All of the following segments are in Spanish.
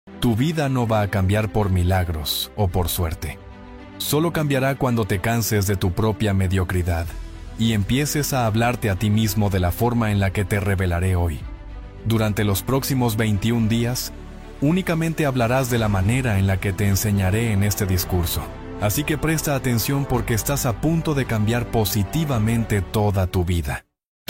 Tu vida no va a cambiar por milagros o por suerte. Solo cambiará cuando te canses de tu propia mediocridad y empieces a hablarte a ti mismo de la forma en la que te revelaré hoy. Durante los próximos 21 días, únicamente hablarás de la manera en la que te enseñaré en este discurso. Así que presta atención porque estás a punto de cambiar positivamente toda tu vida.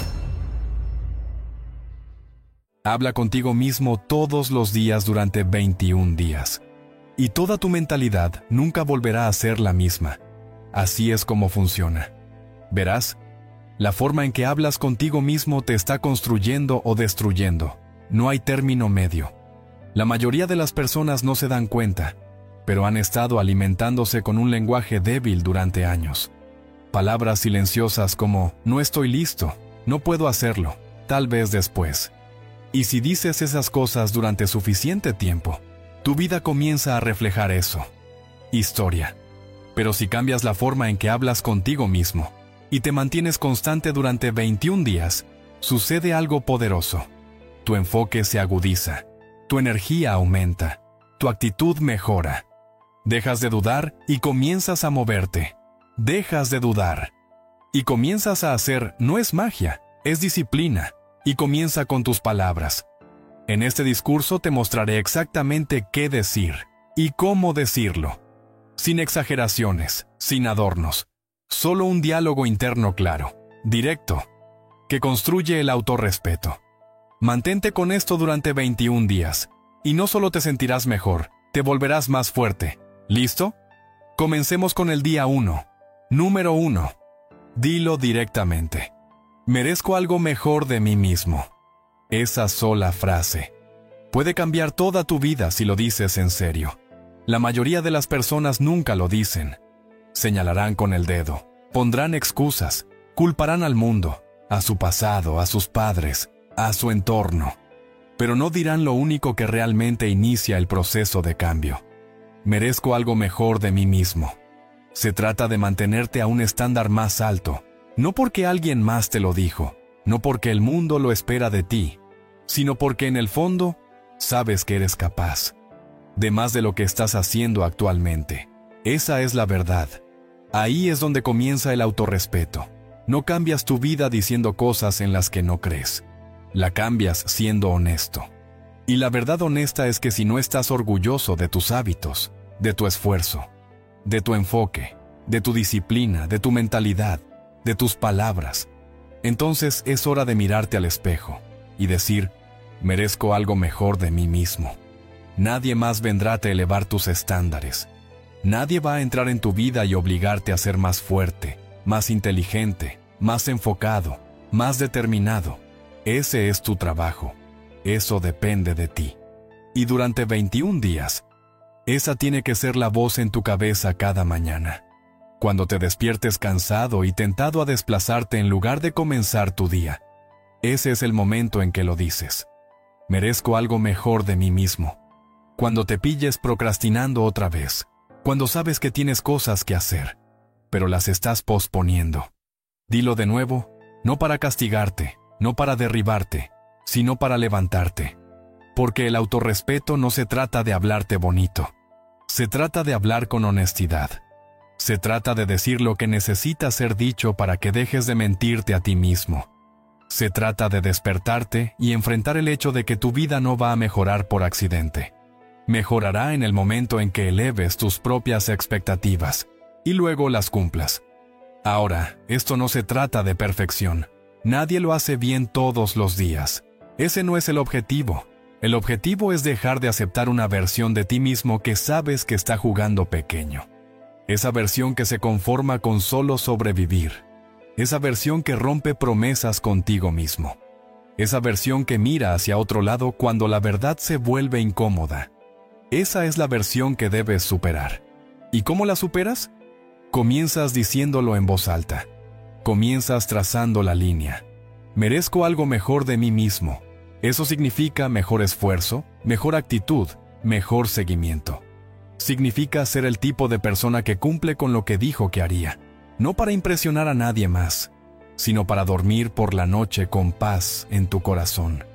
Habla contigo mismo todos los días durante 21 días. Y toda tu mentalidad nunca volverá a ser la misma. Así es como funciona. Verás, la forma en que hablas contigo mismo te está construyendo o destruyendo. No hay término medio. La mayoría de las personas no se dan cuenta, pero han estado alimentándose con un lenguaje débil durante años. Palabras silenciosas como "no estoy listo", "no puedo hacerlo", "tal vez después". Y si dices esas cosas durante suficiente tiempo, tu vida comienza a reflejar eso. Historia. Pero si cambias la forma en que hablas contigo mismo y te mantienes constante durante 21 días, sucede algo poderoso. Tu enfoque se agudiza, tu energía aumenta, tu actitud mejora. Dejas de dudar y comienzas a moverte. Dejas de dudar y comienzas a hacer. No es magia, es disciplina. Y comienza con tus palabras. En este discurso te mostraré exactamente qué decir y cómo decirlo. Sin exageraciones, sin adornos. Solo un diálogo interno claro, directo, que construye el autorrespeto. Mantente con esto durante 21 días, y no solo te sentirás mejor, te volverás más fuerte. ¿Listo? Comencemos con el día 1. Número 1. Dilo directamente. Merezco algo mejor de mí mismo. Esa sola frase puede cambiar toda tu vida si lo dices en serio. La mayoría de las personas nunca lo dicen. Señalarán con el dedo, pondrán excusas, culparán al mundo, a su pasado, a sus padres, a su entorno. Pero no dirán lo único que realmente inicia el proceso de cambio. Merezco algo mejor de mí mismo. Se trata de mantenerte a un estándar más alto. No porque alguien más te lo dijo, no porque el mundo lo espera de ti, sino porque en el fondo sabes que eres capaz de más de lo que estás haciendo actualmente. Esa es la verdad. Ahí es donde comienza el autorrespeto. No cambias tu vida diciendo cosas en las que no crees. La cambias siendo honesto. Y la verdad honesta es que si no estás orgulloso de tus hábitos, de tu esfuerzo, de tu enfoque, de tu disciplina, de tu mentalidad, de tus palabras, entonces es hora de mirarte al espejo y decir, merezco algo mejor de mí mismo. Nadie más vendrá a elevar tus estándares. Nadie va a entrar en tu vida y obligarte a ser más fuerte, más inteligente, más enfocado, más determinado. Ese es tu trabajo. Eso depende de ti. Y durante 21 días, esa tiene que ser la voz en tu cabeza cada mañana. Cuando te despiertes cansado y tentado a desplazarte en lugar de comenzar tu día, ese es el momento en que lo dices. Merezco algo mejor de mí mismo. Cuando te pilles procrastinando otra vez, cuando sabes que tienes cosas que hacer, pero las estás posponiendo. Dilo de nuevo, no para castigarte, no para derribarte, sino para levantarte. Porque el autorrespeto no se trata de hablarte bonito. Se trata de hablar con honestidad. Se trata de decir lo que necesita ser dicho para que dejes de mentirte a ti mismo. Se trata de despertarte y enfrentar el hecho de que tu vida no va a mejorar por accidente. Mejorará en el momento en que eleves tus propias expectativas y luego las cumplas. Ahora, esto no se trata de perfección. Nadie lo hace bien todos los días. Ese no es el objetivo. El objetivo es dejar de aceptar una versión de ti mismo que sabes que está jugando pequeño. Esa versión que se conforma con solo sobrevivir. Esa versión que rompe promesas contigo mismo. Esa versión que mira hacia otro lado cuando la verdad se vuelve incómoda. Esa es la versión que debes superar. ¿Y cómo la superas? Comienzas diciéndolo en voz alta. Comienzas trazando la línea. Merezco algo mejor de mí mismo. Eso significa mejor esfuerzo, mejor actitud, mejor seguimiento. Significa ser el tipo de persona que cumple con lo que dijo que haría. No para impresionar a nadie más, sino para dormir por la noche con paz en tu corazón.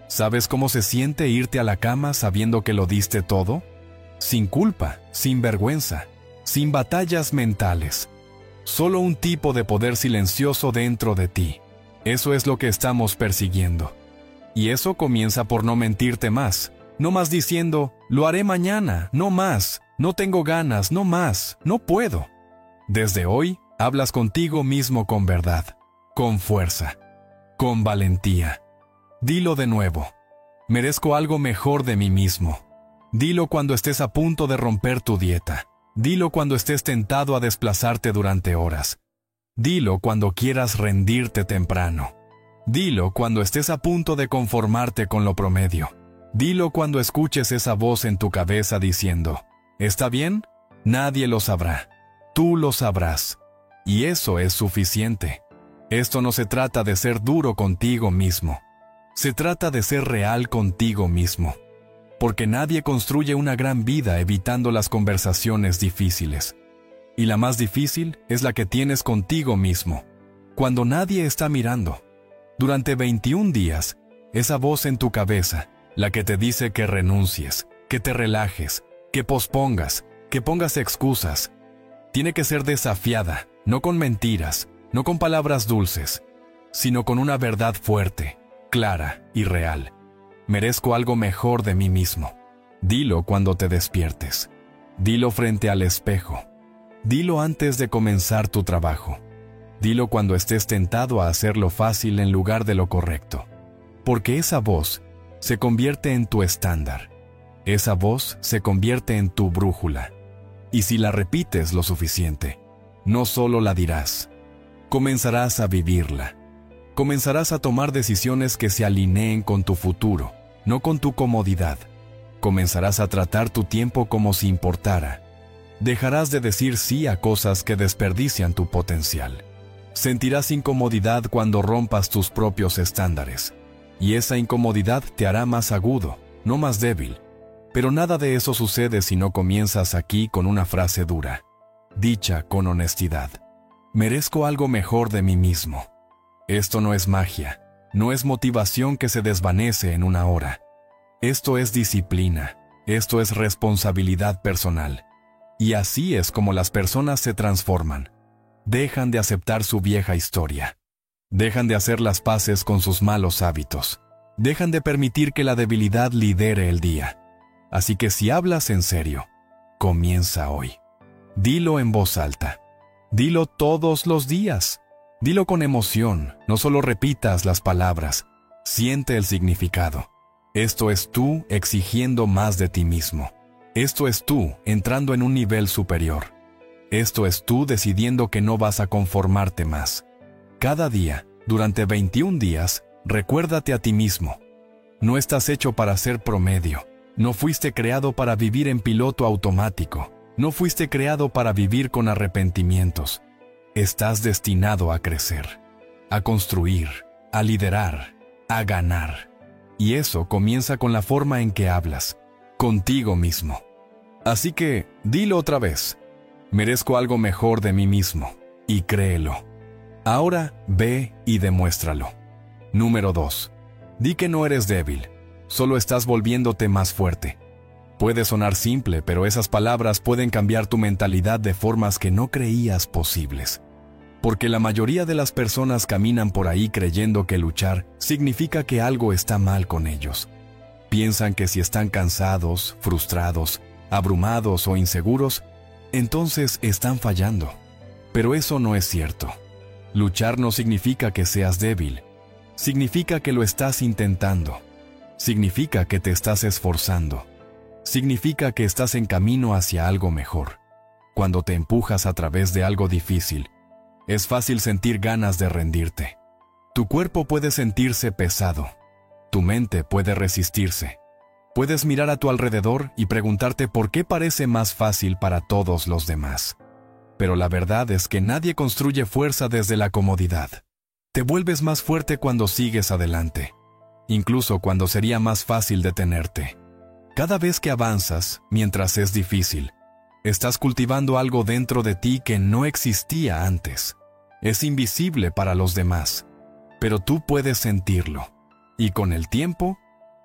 ¿Sabes cómo se siente irte a la cama sabiendo que lo diste todo? Sin culpa, sin vergüenza, sin batallas mentales. Solo un tipo de poder silencioso dentro de ti. Eso es lo que estamos persiguiendo. Y eso comienza por no mentirte más. No más diciendo, lo haré mañana, no más, no tengo ganas, no más, no puedo. Desde hoy, hablas contigo mismo con verdad, con fuerza, con valentía. Dilo de nuevo. Merezco algo mejor de mí mismo. Dilo cuando estés a punto de romper tu dieta. Dilo cuando estés tentado a desplazarte durante horas. Dilo cuando quieras rendirte temprano. Dilo cuando estés a punto de conformarte con lo promedio. Dilo cuando escuches esa voz en tu cabeza diciendo, ¿está bien? Nadie lo sabrá. Tú lo sabrás. Y eso es suficiente. Esto no se trata de ser duro contigo mismo. Se trata de ser real contigo mismo. Porque nadie construye una gran vida evitando las conversaciones difíciles. Y la más difícil es la que tienes contigo mismo, cuando nadie está mirando. Durante 21 días, esa voz en tu cabeza, la que te dice que renuncies, que te relajes, que pospongas, que pongas excusas, tiene que ser desafiada, no con mentiras, no con palabras dulces, sino con una verdad fuerte, clara y real. Merezco algo mejor de mí mismo. Dilo cuando te despiertes. Dilo frente al espejo. Dilo antes de comenzar tu trabajo. Dilo cuando estés tentado a hacerlo fácil en lugar de lo correcto. Porque esa voz se convierte en tu estándar. Esa voz se convierte en tu brújula. Y si la repites lo suficiente, no solo la dirás, comenzarás a vivirla. Comenzarás a tomar decisiones que se alineen con tu futuro, no con tu comodidad. Comenzarás a tratar tu tiempo como si importara. Dejarás de decir sí a cosas que desperdician tu potencial. Sentirás incomodidad cuando rompas tus propios estándares. Y esa incomodidad te hará más agudo, no más débil. Pero nada de eso sucede si no comienzas aquí con una frase dura, dicha con honestidad. Merezco algo mejor de mí mismo. Esto no es magia, no es motivación que se desvanece en una hora. Esto es disciplina, esto es responsabilidad personal. Y así es como las personas se transforman. Dejan de aceptar su vieja historia. Dejan de hacer las paces con sus malos hábitos. Dejan de permitir que la debilidad lidere el día. Así que si hablas en serio, comienza hoy. Dilo en voz alta. Dilo todos los días. Dilo con emoción, no solo repitas las palabras. Siente el significado. Esto es tú exigiendo más de ti mismo. Esto es tú entrando en un nivel superior. Esto es tú decidiendo que no vas a conformarte más. Cada día, durante 21 días, recuérdate a ti mismo. No estás hecho para ser promedio. No fuiste creado para vivir en piloto automático. No fuiste creado para vivir con arrepentimientos. Estás destinado a crecer, a construir, a liderar, a ganar. Y eso comienza con la forma en que hablas, contigo mismo. Así que, dilo otra vez. Merezco algo mejor de mí mismo, y créelo. Ahora, ve y demuéstralo. Número 2. Di que no eres débil, solo estás volviéndote más fuerte. Puede sonar simple, pero esas palabras pueden cambiar tu mentalidad de formas que no creías posibles. Porque la mayoría de las personas caminan por ahí creyendo que luchar significa que algo está mal con ellos. Piensan que si están cansados, frustrados, abrumados o inseguros, entonces están fallando. Pero eso no es cierto. Luchar no significa que seas débil. Significa que lo estás intentando. Significa que te estás esforzando. Significa que estás en camino hacia algo mejor. Cuando te empujas a través de algo difícil, es fácil sentir ganas de rendirte. Tu cuerpo puede sentirse pesado. Tu mente puede resistirse. Puedes mirar a tu alrededor y preguntarte por qué parece más fácil para todos los demás. Pero la verdad es que nadie construye fuerza desde la comodidad. Te vuelves más fuerte cuando sigues adelante, incluso cuando sería más fácil detenerte. Cada vez que avanzas, mientras es difícil, estás cultivando algo dentro de ti que no existía antes. Es invisible para los demás, pero tú puedes sentirlo. Y con el tiempo,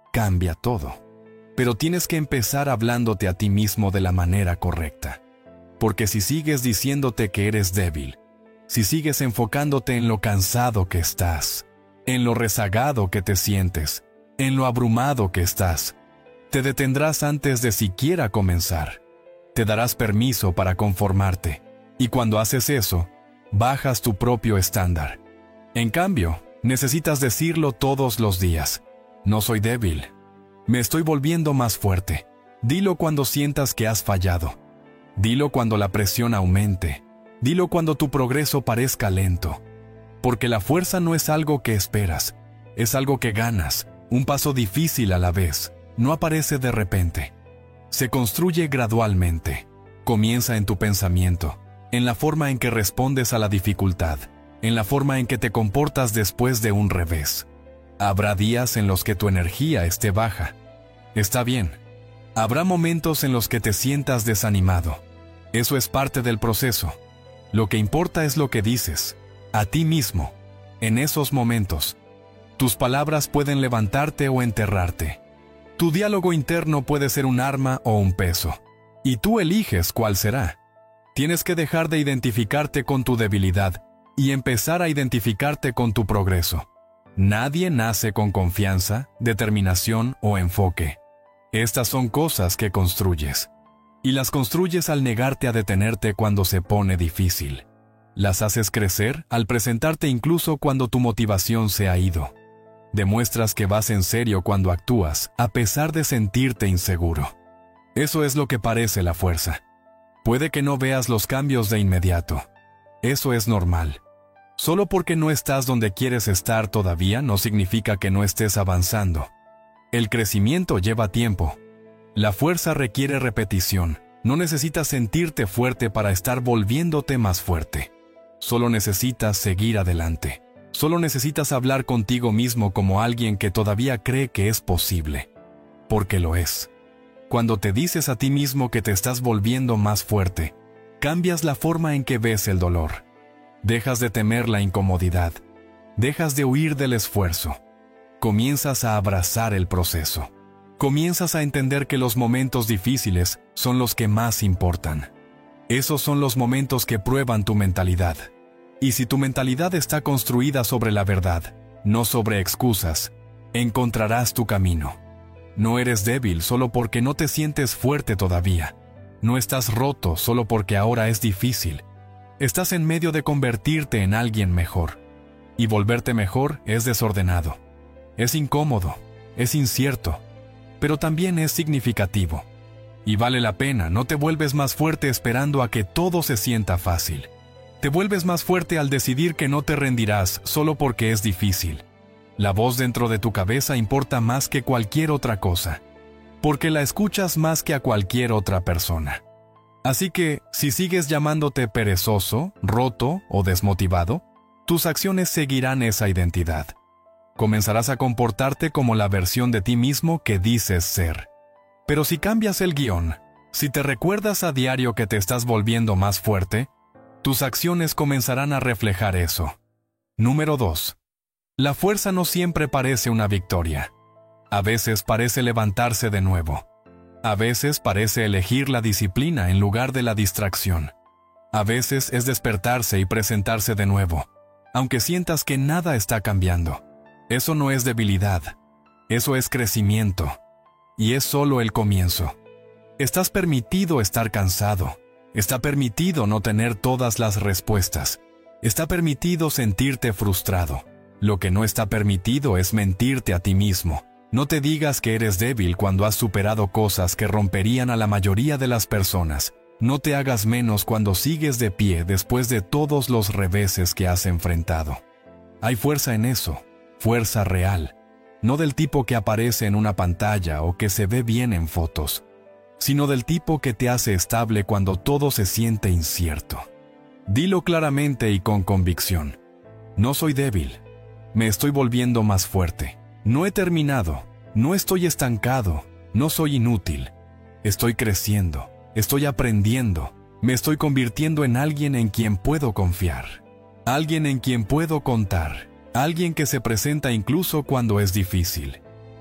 cambia todo. Pero tienes que empezar hablándote a ti mismo de la manera correcta. Porque si sigues diciéndote que eres débil, si sigues enfocándote en lo cansado que estás, en lo rezagado que te sientes, en lo abrumado que estás, te detendrás antes de siquiera comenzar. Te darás permiso para conformarte, y cuando haces eso, bajas tu propio estándar. En cambio, necesitas decirlo todos los días. No soy débil. Me estoy volviendo más fuerte. Dilo cuando sientas que has fallado. Dilo cuando la presión aumente. Dilo cuando tu progreso parezca lento. Porque la fuerza no es algo que esperas, es algo que ganas, un paso difícil a la vez. No aparece de repente. Se construye gradualmente. Comienza en tu pensamiento, en la forma en que respondes a la dificultad, en la forma en que te comportas después de un revés. Habrá días en los que tu energía esté baja. Está bien. Habrá momentos en los que te sientas desanimado. Eso es parte del proceso. Lo que importa es lo que dices, a ti mismo, en esos momentos. Tus palabras pueden levantarte o enterrarte. Tu diálogo interno puede ser un arma o un peso, y tú eliges cuál será. Tienes que dejar de identificarte con tu debilidad y empezar a identificarte con tu progreso. Nadie nace con confianza, determinación o enfoque. Estas son cosas que construyes. Y las construyes al negarte a detenerte cuando se pone difícil. Las haces crecer al presentarte incluso cuando tu motivación se ha ido. Demuestras que vas en serio cuando actúas, a pesar de sentirte inseguro. Eso es lo que parece la fuerza. Puede que no veas los cambios de inmediato. Eso es normal. Solo porque no estás donde quieres estar todavía no significa que no estés avanzando. El crecimiento lleva tiempo. La fuerza requiere repetición. No necesitas sentirte fuerte para estar volviéndote más fuerte. Solo necesitas seguir adelante. Solo necesitas hablar contigo mismo como alguien que todavía cree que es posible. Porque lo es. Cuando te dices a ti mismo que te estás volviendo más fuerte, cambias la forma en que ves el dolor. Dejas de temer la incomodidad. Dejas de huir del esfuerzo. Comienzas a abrazar el proceso. Comienzas a entender que los momentos difíciles son los que más importan. Esos son los momentos que prueban tu mentalidad. Y si tu mentalidad está construida sobre la verdad, no sobre excusas, encontrarás tu camino. No eres débil solo porque no te sientes fuerte todavía. No estás roto solo porque ahora es difícil. Estás en medio de convertirte en alguien mejor. Y volverte mejor es desordenado. Es incómodo, es incierto, pero también es significativo. Y vale la pena, no te vuelves más fuerte esperando a que todo se sienta fácil. Te vuelves más fuerte al decidir que no te rendirás solo porque es difícil. La voz dentro de tu cabeza importa más que cualquier otra cosa, porque la escuchas más que a cualquier otra persona. Así que, si sigues llamándote perezoso, roto o desmotivado, tus acciones seguirán esa identidad. Comenzarás a comportarte como la versión de ti mismo que dices ser. Pero si cambias el guión, si te recuerdas a diario que te estás volviendo más fuerte, tus acciones comenzarán a reflejar eso. Número 2. La fuerza no siempre parece una victoria. A veces parece levantarse de nuevo. A veces parece elegir la disciplina en lugar de la distracción. A veces es despertarse y presentarse de nuevo, aunque sientas que nada está cambiando. Eso no es debilidad, eso es crecimiento. Y es solo el comienzo. Estás permitido estar cansado. Está permitido no tener todas las respuestas. Está permitido sentirte frustrado. Lo que no está permitido es mentirte a ti mismo. No te digas que eres débil cuando has superado cosas que romperían a la mayoría de las personas. No te hagas menos cuando sigues de pie después de todos los reveses que has enfrentado. Hay fuerza en eso, fuerza real. No del tipo que aparece en una pantalla o que se ve bien en fotos, sino del tipo que te hace estable cuando todo se siente incierto. Dilo claramente y con convicción. No soy débil. Me estoy volviendo más fuerte. No he terminado. No estoy estancado. No soy inútil. Estoy creciendo. Estoy aprendiendo. Me estoy convirtiendo en alguien en quien puedo confiar. Alguien en quien puedo contar. Alguien que se presenta incluso cuando es difícil.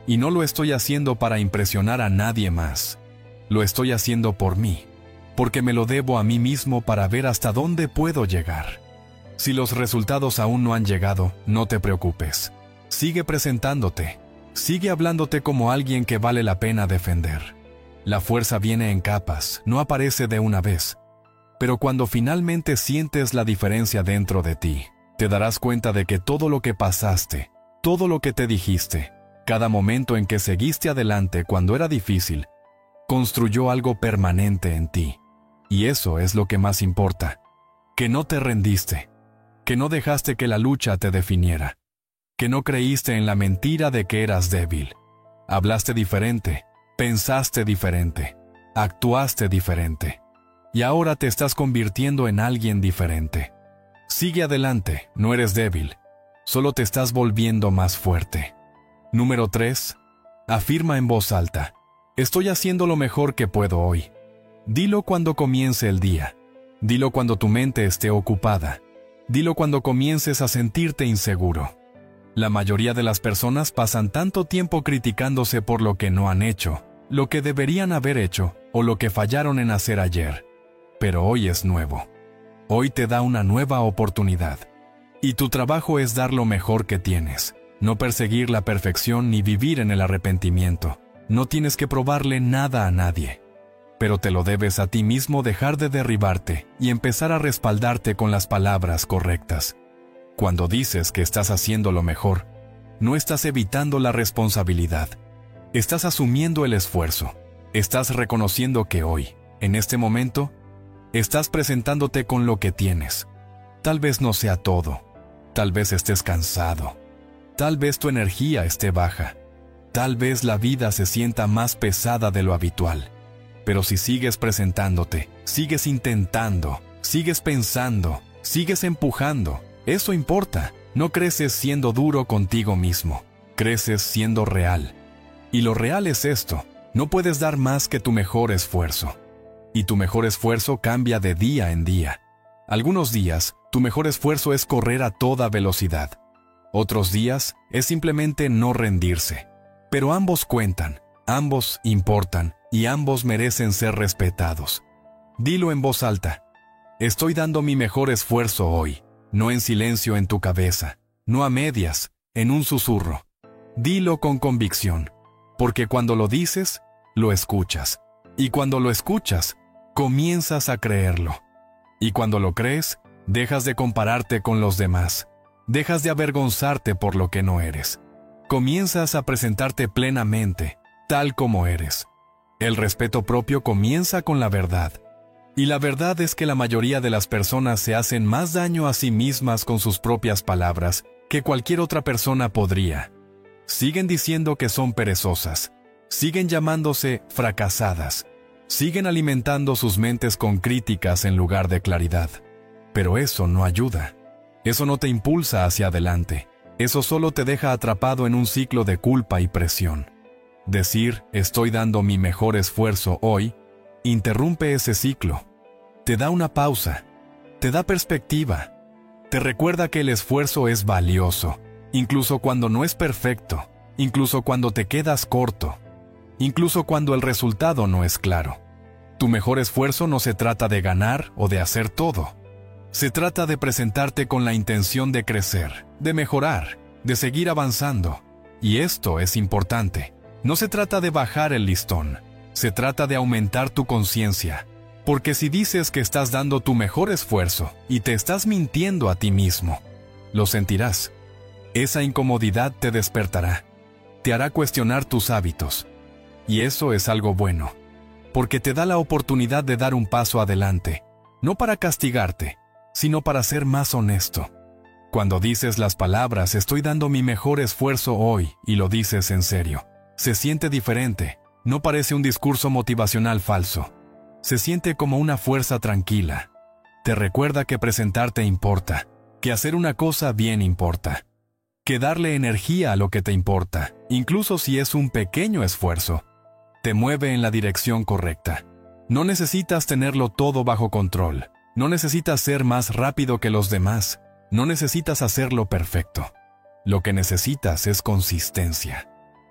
Y no lo estoy haciendo para impresionar a nadie más. Lo estoy haciendo por mí, porque me lo debo a mí mismo para ver hasta dónde puedo llegar. Si los resultados aún no han llegado, no te preocupes. Sigue presentándote. Sigue hablándote como alguien que vale la pena defender. La fuerza viene en capas, no aparece de una vez. Pero cuando finalmente sientes la diferencia dentro de ti, te darás cuenta de que todo lo que pasaste, todo lo que te dijiste, cada momento en que seguiste adelante cuando era difícil, construyó algo permanente en ti. Y eso es lo que más importa. Que no te rendiste, que no dejaste que la lucha te definiera, que no creíste en la mentira de que eras débil. Hablaste diferente, pensaste diferente, actuaste diferente. Y ahora te estás convirtiendo en alguien diferente. Sigue adelante, no eres débil. Solo te estás volviendo más fuerte. Número 3. Afirma en voz alta. Estoy haciendo lo mejor que puedo hoy. Dilo cuando comience el día. Dilo cuando tu mente esté ocupada. Dilo cuando comiences a sentirte inseguro. La mayoría de las personas pasan tanto tiempo criticándose por lo que no han hecho, lo que deberían haber hecho o lo que fallaron en hacer ayer. Pero hoy es nuevo. Hoy te da una nueva oportunidad. Y tu trabajo es dar lo mejor que tienes. No perseguir la perfección ni vivir en el arrepentimiento. No tienes que probarle nada a nadie. Pero te lo debes a ti mismo dejar de derribarte y empezar a respaldarte con las palabras correctas. Cuando dices que estás haciendo lo mejor, no estás evitando la responsabilidad. Estás asumiendo el esfuerzo. Estás reconociendo que hoy, en este momento, estás presentándote con lo que tienes. Tal vez no sea todo. Tal vez estés cansado. Tal vez tu energía esté baja. Tal vez la vida se sienta más pesada de lo habitual. Pero si sigues presentándote, sigues intentando, sigues pensando, sigues empujando, eso importa. No creces siendo duro contigo mismo. Creces siendo real. Y lo real es esto. No puedes dar más que tu mejor esfuerzo. Y tu mejor esfuerzo cambia de día en día. Algunos días, tu mejor esfuerzo es correr a toda velocidad. Otros días, es simplemente no rendirse. Pero ambos cuentan, ambos importan, y ambos merecen ser respetados. Dilo en voz alta. Estoy dando mi mejor esfuerzo hoy, no en silencio en tu cabeza, no a medias, en un susurro. Dilo con convicción, porque cuando lo dices, lo escuchas. Y cuando lo escuchas, comienzas a creerlo. Y cuando lo crees, dejas de compararte con los demás. Dejas de avergonzarte por lo que no eres. Comienzas a presentarte plenamente, tal como eres. El respeto propio comienza con la verdad. Y la verdad es que la mayoría de las personas se hacen más daño a sí mismas con sus propias palabras que cualquier otra persona podría. Siguen diciendo que son perezosas. Siguen llamándose fracasadas. Siguen alimentando sus mentes con críticas en lugar de claridad. Pero eso no ayuda. Eso no te impulsa hacia adelante. Eso solo te deja atrapado en un ciclo de culpa y presión. Decir, estoy dando mi mejor esfuerzo hoy, interrumpe ese ciclo. Te da una pausa. Te da perspectiva. Te recuerda que el esfuerzo es valioso, incluso cuando no es perfecto, incluso cuando te quedas corto, incluso cuando el resultado no es claro. Tu mejor esfuerzo no se trata de ganar o de hacer todo. Se trata de presentarte con la intención de crecer, de mejorar, de seguir avanzando. Y esto es importante. No se trata de bajar el listón. Se trata de aumentar tu conciencia. Porque si dices que estás dando tu mejor esfuerzo y te estás mintiendo a ti mismo, lo sentirás. Esa incomodidad te despertará. Te hará cuestionar tus hábitos. Y eso es algo bueno. Porque te da la oportunidad de dar un paso adelante. No para castigarte, sino para ser más honesto. Cuando dices las palabras, estoy dando mi mejor esfuerzo hoy, y lo dices en serio, se siente diferente. No parece un discurso motivacional falso. Se siente como una fuerza tranquila. Te recuerda que presentarte importa, que hacer una cosa bien importa, que darle energía a lo que te importa, incluso si es un pequeño esfuerzo, te mueve en la dirección correcta. No necesitas tenerlo todo bajo control. No necesitas ser más rápido que los demás. No necesitas hacerlo perfecto. Lo que necesitas es consistencia.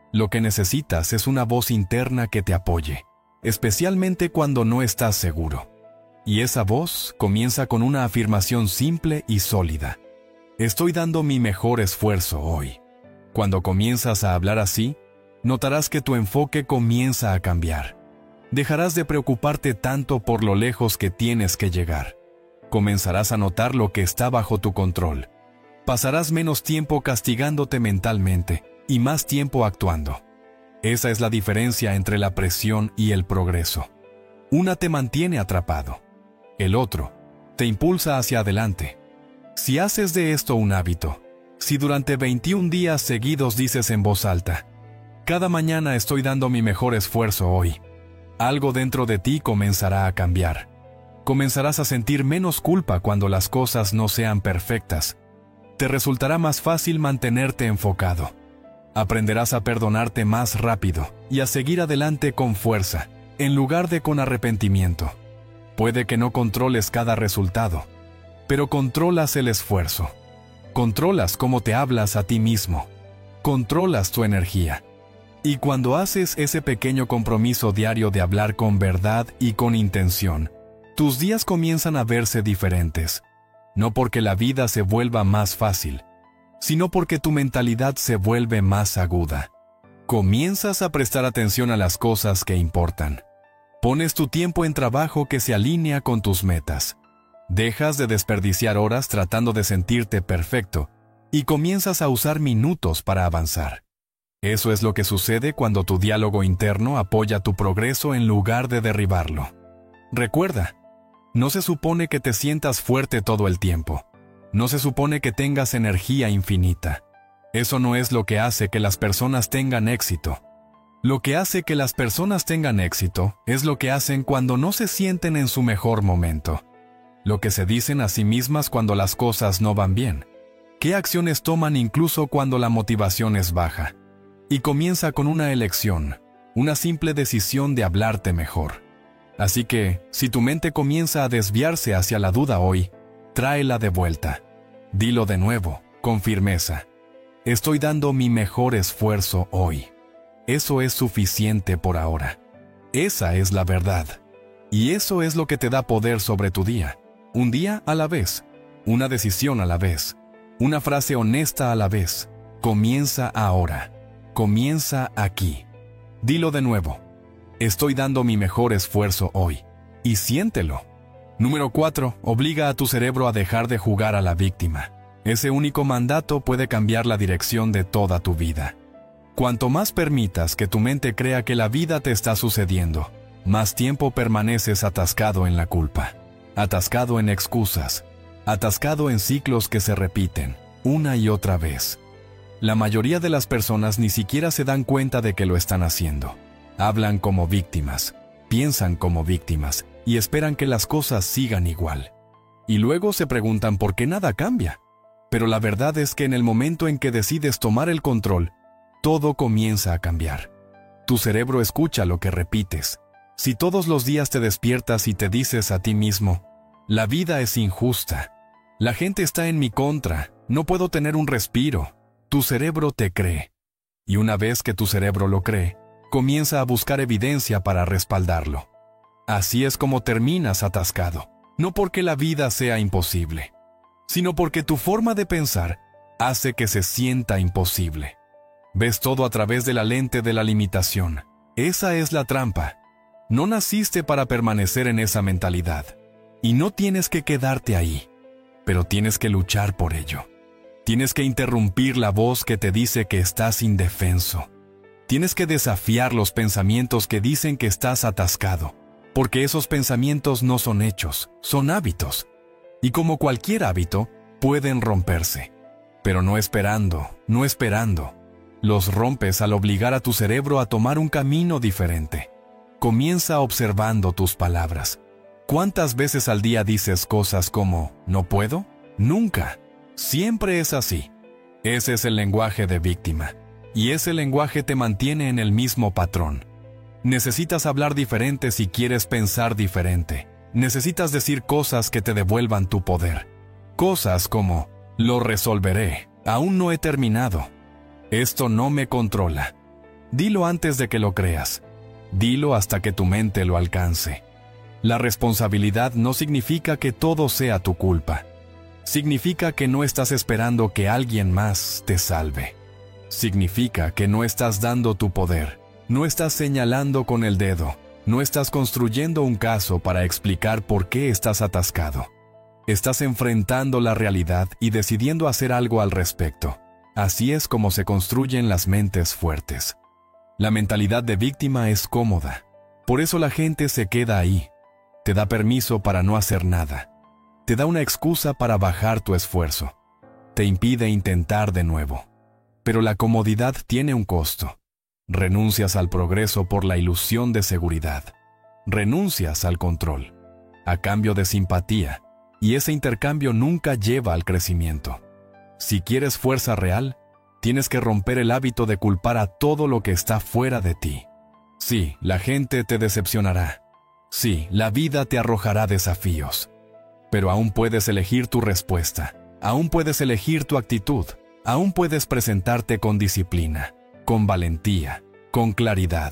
Lo que necesitas es una voz interna que te apoye, especialmente cuando no estás seguro. Y esa voz comienza con una afirmación simple y sólida. Estoy dando mi mejor esfuerzo hoy. Cuando comienzas a hablar así, notarás que tu enfoque comienza a cambiar. Dejarás de preocuparte tanto por lo lejos que tienes que llegar. Comenzarás a notar lo que está bajo tu control. Pasarás menos tiempo castigándote mentalmente y más tiempo actuando. Esa es la diferencia entre la presión y el progreso. Una te mantiene atrapado. El otro te impulsa hacia adelante. Si haces de esto un hábito, si durante 21 días seguidos dices en voz alta, cada mañana estoy dando mi mejor esfuerzo hoy, algo dentro de ti comenzará a cambiar. Comenzarás a sentir menos culpa cuando las cosas no sean perfectas. Te resultará más fácil mantenerte enfocado. Aprenderás a perdonarte más rápido y a seguir adelante con fuerza, en lugar de con arrepentimiento. Puede que no controles cada resultado, pero controlas el esfuerzo. Controlas cómo te hablas a ti mismo. Controlas tu energía. Y cuando haces ese pequeño compromiso diario de hablar con verdad y con intención, tus días comienzan a verse diferentes. No porque la vida se vuelva más fácil, sino porque tu mentalidad se vuelve más aguda. Comienzas a prestar atención a las cosas que importan. Pones tu tiempo en trabajo que se alinea con tus metas. Dejas de desperdiciar horas tratando de sentirte perfecto y comienzas a usar minutos para avanzar. Eso es lo que sucede cuando tu diálogo interno apoya tu progreso en lugar de derribarlo. Recuerda, no se supone que te sientas fuerte todo el tiempo. No se supone que tengas energía infinita. Eso no es lo que hace que las personas tengan éxito. Lo que hace que las personas tengan éxito es lo que hacen cuando no se sienten en su mejor momento. Lo que se dicen a sí mismas cuando las cosas no van bien. ¿Qué acciones toman incluso cuando la motivación es baja? Y comienza con una elección, una simple decisión de hablarte mejor. Así que, si tu mente comienza a desviarse hacia la duda hoy, tráela de vuelta. Dilo de nuevo, con firmeza. Estoy dando mi mejor esfuerzo hoy. Eso es suficiente por ahora. Esa es la verdad. Y eso es lo que te da poder sobre tu día. Un día a la vez. Una decisión a la vez. Una frase honesta a la vez. Comienza ahora. Comienza aquí. Dilo de nuevo. Estoy dando mi mejor esfuerzo hoy. Y siéntelo. Número 4. Obliga a tu cerebro a dejar de jugar a la víctima. Ese único mandato puede cambiar la dirección de toda tu vida. Cuanto más permitas que tu mente crea que la vida te está sucediendo, más tiempo permaneces atascado en la culpa, atascado en excusas, atascado en ciclos que se repiten, una y otra vez. La mayoría de las personas ni siquiera se dan cuenta de que lo están haciendo. Hablan como víctimas, piensan como víctimas y esperan que las cosas sigan igual. Y luego se preguntan por qué nada cambia. Pero la verdad es que en el momento en que decides tomar el control, todo comienza a cambiar. Tu cerebro escucha lo que repites. Si todos los días te despiertas y te dices a ti mismo, la vida es injusta, la gente está en mi contra, no puedo tener un respiro, tu cerebro te cree. Y una vez que tu cerebro lo cree, comienza a buscar evidencia para respaldarlo. Así es como terminas atascado, no porque la vida sea imposible, sino porque tu forma de pensar hace que se sienta imposible. Ves todo a través de la lente de la limitación. Esa es la trampa. No naciste para permanecer en esa mentalidad. Y no tienes que quedarte ahí, pero tienes que luchar por ello. Tienes que interrumpir la voz que te dice que estás indefenso. Tienes que desafiar los pensamientos que dicen que estás atascado, porque esos pensamientos no son hechos, son hábitos. Y como cualquier hábito, pueden romperse. Pero no esperando. Los rompes al obligar a tu cerebro a tomar un camino diferente. Comienza observando tus palabras. ¿Cuántas veces al día dices cosas como «no puedo»? Nunca. Siempre es así. Ese es el lenguaje de víctima. Y ese lenguaje te mantiene en el mismo patrón. Necesitas hablar diferente si quieres pensar diferente. Necesitas decir cosas que te devuelvan tu poder. Cosas como «lo resolveré», «aún no he terminado», «esto no me controla». Dilo antes de que lo creas. Dilo hasta que tu mente lo alcance. La responsabilidad no significa que todo sea tu culpa. Significa que no estás esperando que alguien más te salve. Significa que no estás dando tu poder. No estás señalando con el dedo. No estás construyendo un caso para explicar por qué estás atascado. Estás enfrentando la realidad y decidiendo hacer algo al respecto. Así es como se construyen las mentes fuertes. La mentalidad de víctima es cómoda. Por eso la gente se queda ahí. Te da permiso para no hacer nada. Te da una excusa para bajar tu esfuerzo. Te impide intentar de nuevo. Pero la comodidad tiene un costo. Renuncias al progreso por la ilusión de seguridad. Renuncias al control, a cambio de simpatía, y ese intercambio nunca lleva al crecimiento. Si quieres fuerza real, tienes que romper el hábito de culpar a todo lo que está fuera de ti. Sí, la gente te decepcionará. Sí, la vida te arrojará desafíos. Pero aún puedes elegir tu respuesta. Aún puedes elegir tu actitud. Aún puedes presentarte con disciplina, con valentía, con claridad.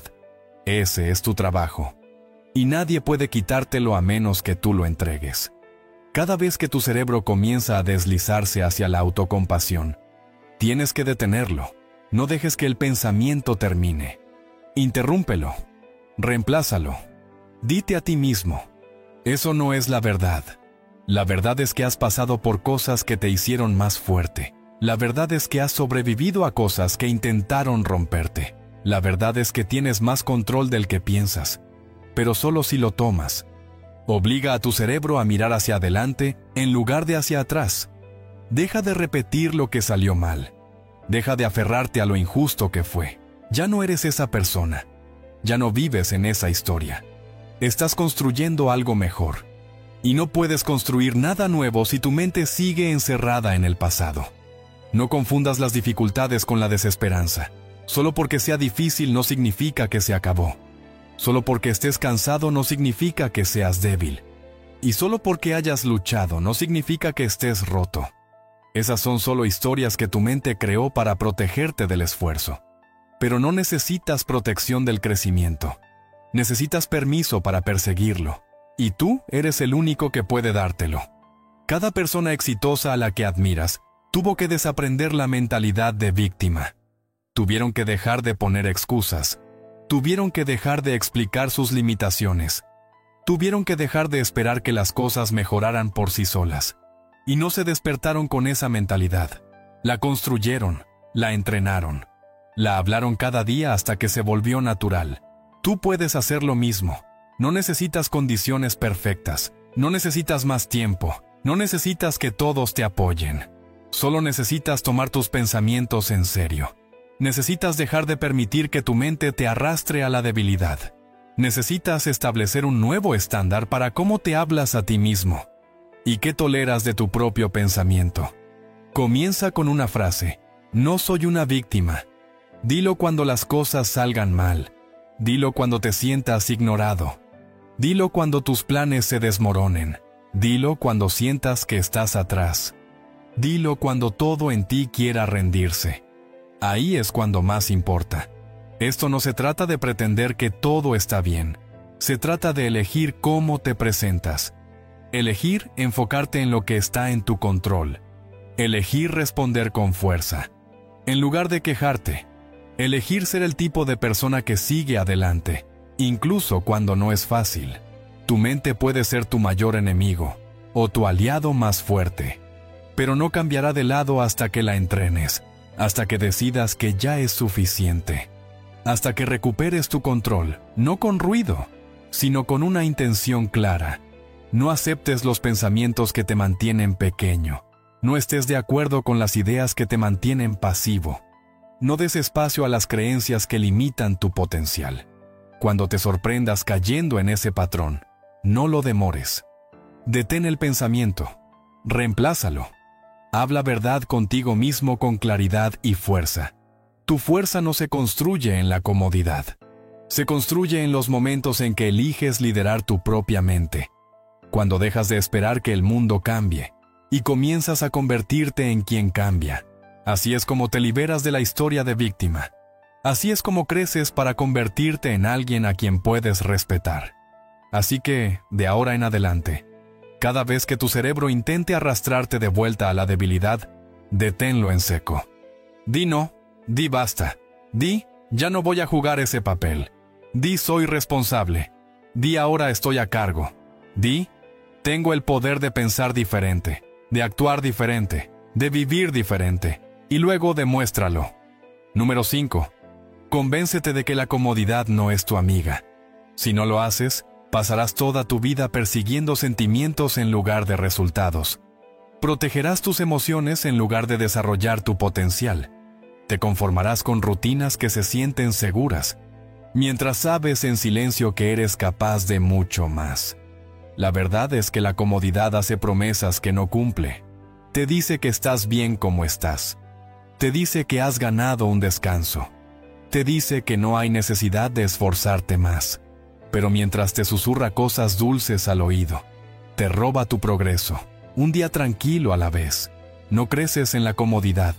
Ese es tu trabajo. Y nadie puede quitártelo a menos que tú lo entregues. Cada vez que tu cerebro comienza a deslizarse hacia la autocompasión, tienes que detenerlo. No dejes que el pensamiento termine. Interrúmpelo. Reemplázalo. Dite a ti mismo: eso no es la verdad. La verdad es que has pasado por cosas que te hicieron más fuerte. La verdad es que has sobrevivido a cosas que intentaron romperte. La verdad es que tienes más control del que piensas, pero solo si lo tomas. Obliga a tu cerebro a mirar hacia adelante en lugar de hacia atrás. Deja de repetir lo que salió mal. Deja de aferrarte a lo injusto que fue. Ya no eres esa persona. Ya no vives en esa historia. Estás construyendo algo mejor. Y no puedes construir nada nuevo si tu mente sigue encerrada en el pasado. No confundas las dificultades con la desesperanza. Solo porque sea difícil no significa que se acabó. Solo porque estés cansado no significa que seas débil. Y solo porque hayas luchado no significa que estés roto. Esas son solo historias que tu mente creó para protegerte del esfuerzo. Pero no necesitas protección del crecimiento. Necesitas permiso para perseguirlo. Y tú eres el único que puede dártelo. Cada persona exitosa a la que admiras tuvo que desaprender la mentalidad de víctima. Tuvieron que dejar de poner excusas. Tuvieron que dejar de explicar sus limitaciones. Tuvieron que dejar de esperar que las cosas mejoraran por sí solas. Y no se despertaron con esa mentalidad. La construyeron, la entrenaron. La hablaron cada día hasta que se volvió natural. Tú puedes hacer lo mismo. No necesitas condiciones perfectas. No necesitas más tiempo. No necesitas que todos te apoyen. Solo necesitas tomar tus pensamientos en serio. Necesitas dejar de permitir que tu mente te arrastre a la debilidad. Necesitas establecer un nuevo estándar para cómo te hablas a ti mismo y qué toleras de tu propio pensamiento. Comienza con una frase: no soy una víctima. Dilo cuando las cosas salgan mal. Dilo cuando te sientas ignorado. Dilo cuando tus planes se desmoronen. Dilo cuando sientas que estás atrás. Dilo cuando todo en ti quiera rendirse. Ahí es cuando más importa. Esto no se trata de pretender que todo está bien. Se trata de elegir cómo te presentas. Elegir enfocarte en lo que está en tu control. Elegir responder con fuerza. En lugar de quejarte. Elegir ser el tipo de persona que sigue adelante, incluso cuando no es fácil. Tu mente puede ser tu mayor enemigo, o tu aliado más fuerte. Pero no cambiará de lado hasta que la entrenes. Hasta que decidas que ya es suficiente. Hasta que recuperes tu control, no con ruido, sino con una intención clara. No aceptes los pensamientos que te mantienen pequeño. No estés de acuerdo con las ideas que te mantienen pasivo. No des espacio a las creencias que limitan tu potencial. Cuando te sorprendas cayendo en ese patrón, no lo demores. Detén el pensamiento. Reemplázalo. Habla verdad contigo mismo con claridad y fuerza. Tu fuerza no se construye en la comodidad. Se construye en los momentos en que eliges liderar tu propia mente. Cuando dejas de esperar que el mundo cambie y comienzas a convertirte en quien cambia. Así es como te liberas de la historia de víctima. Así es como creces para convertirte en alguien a quien puedes respetar. Así que, de ahora en adelante, cada vez que tu cerebro intente arrastrarte de vuelta a la debilidad, deténlo en seco. Di no, di basta, di ya no voy a jugar ese papel, di soy responsable, di ahora estoy a cargo, di tengo el poder de pensar diferente, de actuar diferente, de vivir diferente, y luego demuéstralo. Número 5. Convéncete de que la comodidad no es tu amiga. Si no lo haces, pasarás toda tu vida persiguiendo sentimientos en lugar de resultados. Protegerás tus emociones en lugar de desarrollar tu potencial. Te conformarás con rutinas que se sienten seguras, mientras sabes en silencio que eres capaz de mucho más. La verdad es que la comodidad hace promesas que no cumple. Te dice que estás bien como estás. Te dice que has ganado un descanso. Te dice que no hay necesidad de esforzarte más. Pero mientras te susurra cosas dulces al oído, te roba tu progreso, un día tranquilo a la vez. No creces en la comodidad.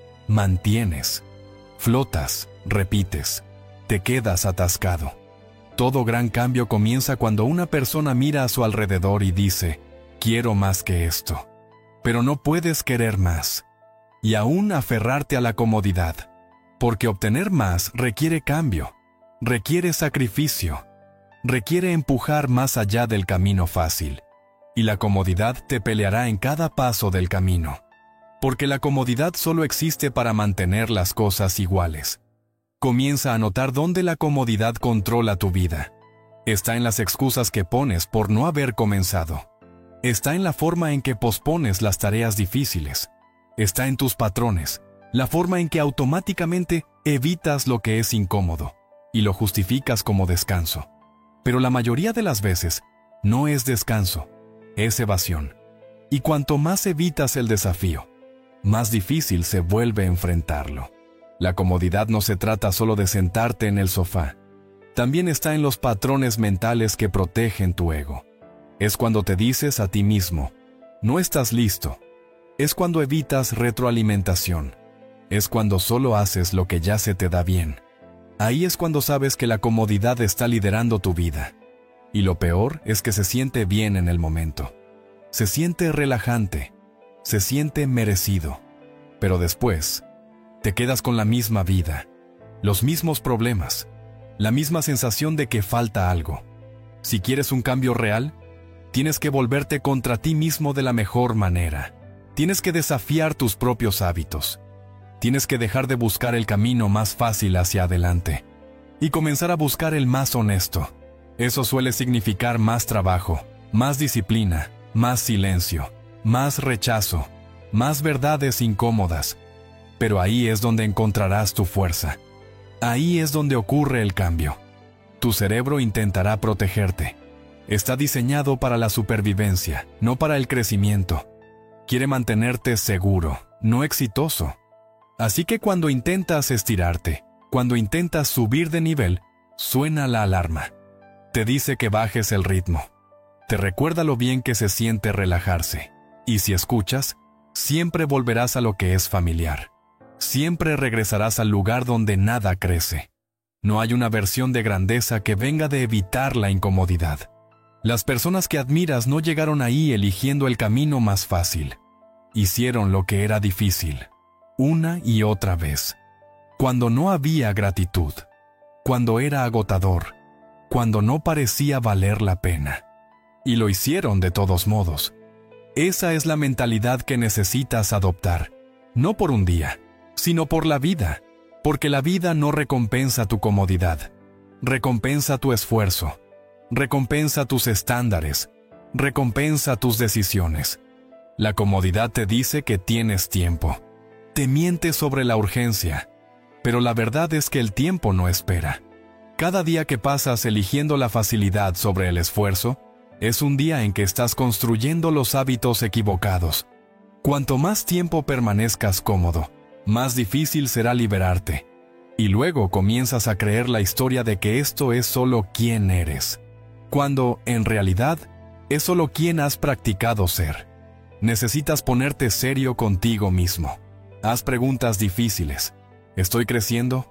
Mantienes. Flotas, repites. Te quedas atascado. Todo gran cambio comienza cuando una persona mira a su alrededor y dice, quiero más que esto. Pero no puedes querer más. Y aún aferrarte a la comodidad. Porque obtener más requiere cambio, requiere sacrificio, requiere empujar más allá del camino fácil. Y la comodidad te peleará en cada paso del camino. Porque la comodidad solo existe para mantener las cosas iguales. Comienza a notar dónde la comodidad controla tu vida. Está en las excusas que pones por no haber comenzado. Está en la forma en que pospones las tareas difíciles. Está en tus patrones, la forma en que automáticamente evitas lo que es incómodo y lo justificas como descanso. Pero la mayoría de las veces no es descanso, es evasión. Y cuanto más evitas el desafío, más difícil se vuelve enfrentarlo. La comodidad no se trata solo de sentarte en el sofá. También está en los patrones mentales que protegen tu ego. Es cuando te dices a ti mismo, no estás listo. Es cuando evitas retroalimentación. Es cuando solo haces lo que ya se te da bien. Ahí es cuando sabes que la comodidad está liderando tu vida. Y lo peor es que se siente bien en el momento. Se siente relajante. Se siente merecido. Pero después, te quedas con la misma vida, los mismos problemas, la misma sensación de que falta algo. Si quieres un cambio real, tienes que volverte contra ti mismo de la mejor manera. Tienes que desafiar tus propios hábitos. Tienes que dejar de buscar el camino más fácil hacia adelante y comenzar a buscar el más honesto. Eso suele significar más trabajo, más disciplina, más silencio, más rechazo, más verdades incómodas. Pero ahí es donde encontrarás tu fuerza. Ahí es donde ocurre el cambio. Tu cerebro intentará protegerte. Está diseñado para la supervivencia, no para el crecimiento. Quiere mantenerte seguro, no exitoso. Así que cuando intentas estirarte, cuando intentas subir de nivel, suena la alarma. Te dice que bajes el ritmo. Te recuerda lo bien que se siente relajarse. Y si escuchas, siempre volverás a lo que es familiar. Siempre regresarás al lugar donde nada crece. No hay una versión de grandeza que venga de evitar la incomodidad. Las personas que admiras no llegaron ahí eligiendo el camino más fácil. Hicieron lo que era difícil, una y otra vez. Cuando no había gratitud, cuando era agotador, cuando no parecía valer la pena. Y lo hicieron de todos modos. Esa es la mentalidad que necesitas adoptar, no por un día, sino por la vida, porque la vida no recompensa tu comodidad, recompensa tu esfuerzo, recompensa tus estándares, recompensa tus decisiones. La comodidad te dice que tienes tiempo, te miente sobre la urgencia, pero la verdad es que el tiempo no espera. Cada día que pasas eligiendo la facilidad sobre el esfuerzo, es un día en que estás construyendo los hábitos equivocados. Cuanto más tiempo permanezcas cómodo, más difícil será liberarte. Y luego comienzas a creer la historia de que esto es solo quién eres, cuando, en realidad, es solo quién has practicado ser. Necesitas ponerte serio contigo mismo. Haz preguntas difíciles. ¿Estoy creciendo?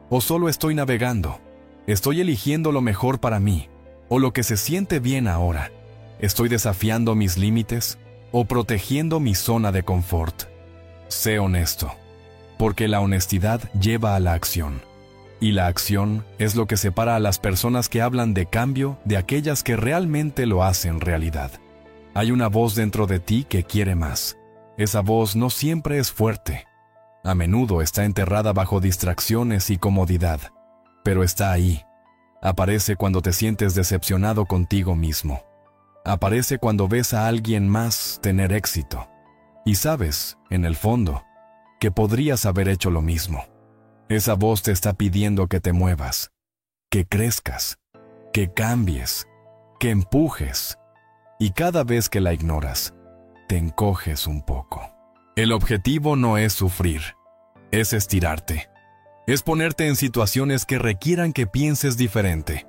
¿O solo estoy navegando? ¿Estoy eligiendo lo mejor para mí? ¿O lo que se siente bien ahora? ¿Estoy desafiando mis límites? ¿O protegiendo mi zona de confort? Sé honesto, porque la honestidad lleva a la acción. Y la acción es lo que separa a las personas que hablan de cambio de aquellas que realmente lo hacen realidad. Hay una voz dentro de ti que quiere más. Esa voz no siempre es fuerte. A menudo está enterrada bajo distracciones y comodidad, pero está ahí. Aparece cuando te sientes decepcionado contigo mismo. Aparece cuando ves a alguien más tener éxito. Y sabes, en el fondo, que podrías haber hecho lo mismo. Esa voz te está pidiendo que te muevas, que crezcas, que cambies, que empujes. Y cada vez que la ignoras, te encoges un poco. El objetivo no es sufrir, es estirarte. Es ponerte en situaciones que requieran que pienses diferente,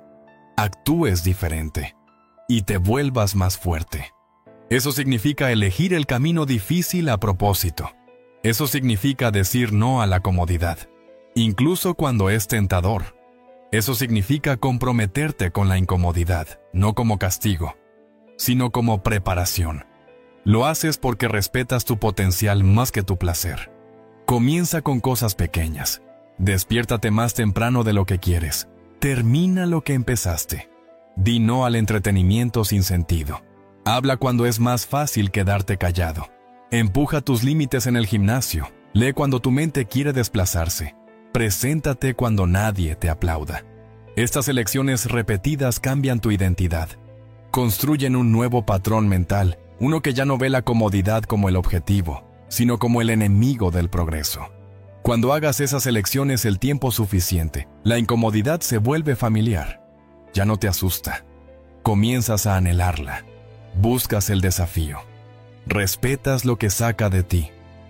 actúes diferente y te vuelvas más fuerte. Eso significa elegir el camino difícil a propósito. Eso significa decir no a la comodidad, incluso cuando es tentador. Eso significa comprometerte con la incomodidad, no como castigo, sino como preparación. Lo haces porque respetas tu potencial más que tu placer. Comienza con cosas pequeñas. Despiértate más temprano de lo que quieres. Termina lo que empezaste. Di no al entretenimiento sin sentido. Habla cuando es más fácil quedarte callado. Empuja tus límites en el gimnasio. Lee cuando tu mente quiere desplazarse. Preséntate cuando nadie te aplauda. Estas elecciones repetidas cambian tu identidad. Construyen un nuevo patrón mental, uno que ya no ve la comodidad como el objetivo, sino como el enemigo del progreso. Cuando hagas esas elecciones el tiempo suficiente, la incomodidad se vuelve familiar. Ya no te asusta. Comienzas a anhelarla. Buscas el desafío. Respetas lo que saca de ti.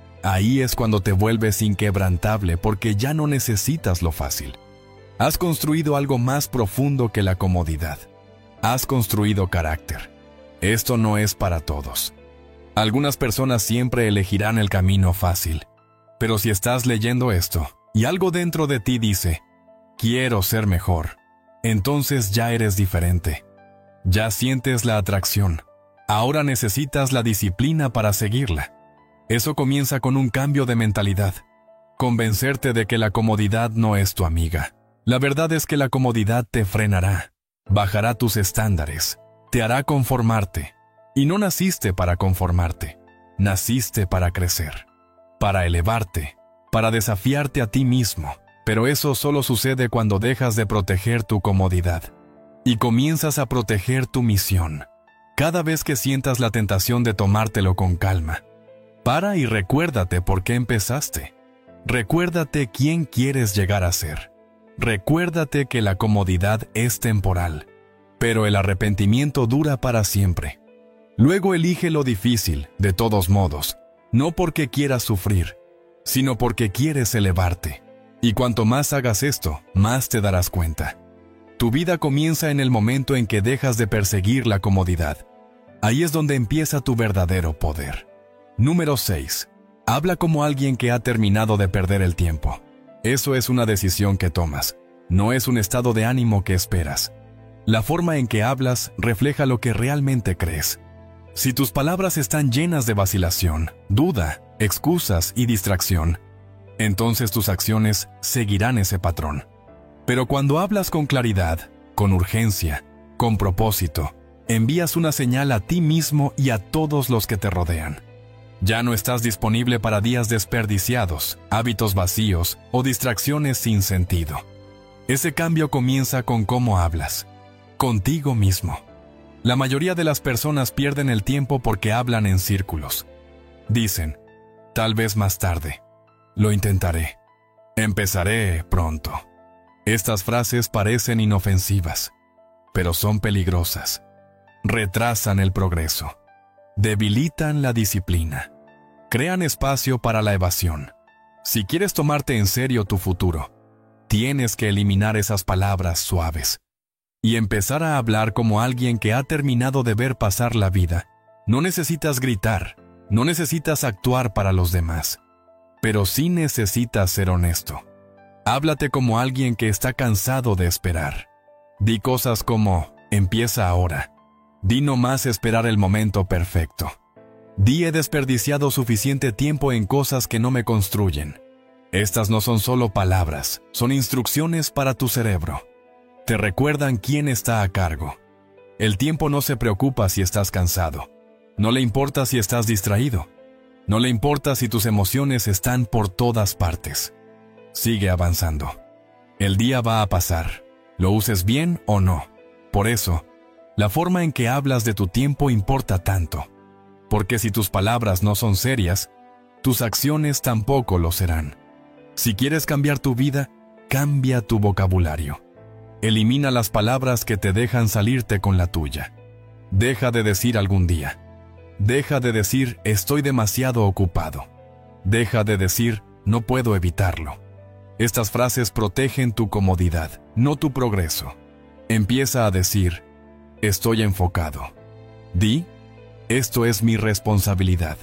Ahí es cuando te vuelves inquebrantable porque ya no necesitas lo fácil. Has construido algo más profundo que la comodidad. Has construido carácter. Esto no es para todos. Algunas personas siempre elegirán el camino fácil. Pero si estás leyendo esto, y algo dentro de ti dice, quiero ser mejor, entonces ya eres diferente. Ya sientes la atracción. Ahora necesitas la disciplina para seguirla. Eso comienza con un cambio de mentalidad. Convencerte de que la comodidad no es tu amiga. La verdad es que la comodidad te frenará, bajará tus estándares, te hará conformarte. Y no naciste para conformarte, naciste para crecer, para elevarte, para desafiarte a ti mismo. Pero eso solo sucede cuando dejas de proteger tu comodidad y comienzas a proteger tu misión. Cada vez que sientas la tentación de tomártelo con calma, para y recuérdate por qué empezaste. Recuérdate quién quieres llegar a ser. Recuérdate que la comodidad es temporal, pero el arrepentimiento dura para siempre. Luego elige lo difícil, de todos modos, no porque quieras sufrir, sino porque quieres elevarte. Y cuanto más hagas esto, más te darás cuenta. Tu vida comienza en el momento en que dejas de perseguir la comodidad. Ahí es donde empieza tu verdadero poder. Número 6. Habla como alguien que ha terminado de perder el tiempo. Eso es una decisión que tomas, no es un estado de ánimo que esperas. La forma en que hablas refleja lo que realmente crees. Si tus palabras están llenas de vacilación, duda, excusas y distracción, entonces tus acciones seguirán ese patrón. Pero cuando hablas con claridad, con urgencia, con propósito, envías una señal a ti mismo y a todos los que te rodean. Ya no estás disponible para días desperdiciados, hábitos vacíos o distracciones sin sentido. Ese cambio comienza con cómo hablas, contigo mismo. La mayoría de las personas pierden el tiempo porque hablan en círculos. Dicen, tal vez más tarde, lo intentaré, empezaré pronto. Estas frases parecen inofensivas, pero son peligrosas. Retrasan el progreso, debilitan la disciplina, crean espacio para la evasión. Si quieres tomarte en serio tu futuro, tienes que eliminar esas palabras suaves y empezar a hablar como alguien que ha terminado de ver pasar la vida. No necesitas gritar, no necesitas actuar para los demás, pero sí necesitas ser honesto. Háblate como alguien que está cansado de esperar. Di cosas como, empieza ahora. Di no más esperar el momento perfecto. Di he desperdiciado suficiente tiempo en cosas que no me construyen. Estas no son solo palabras, son instrucciones para tu cerebro. Te recuerdan quién está a cargo. El tiempo no se preocupa si estás cansado. No le importa si estás distraído. No le importa si tus emociones están por todas partes. Sigue avanzando. El día va a pasar, lo uses bien o no. Por eso, la forma en que hablas de tu tiempo importa tanto. Porque si tus palabras no son serias, tus acciones tampoco lo serán. Si quieres cambiar tu vida, cambia tu vocabulario. Elimina las palabras que te dejan salirte con la tuya. Deja de decir algún día. Deja de decir estoy demasiado ocupado. Deja de decir no puedo evitarlo. Estas frases protegen tu comodidad, no tu progreso. Empieza a decir estoy enfocado. Di esto es mi responsabilidad.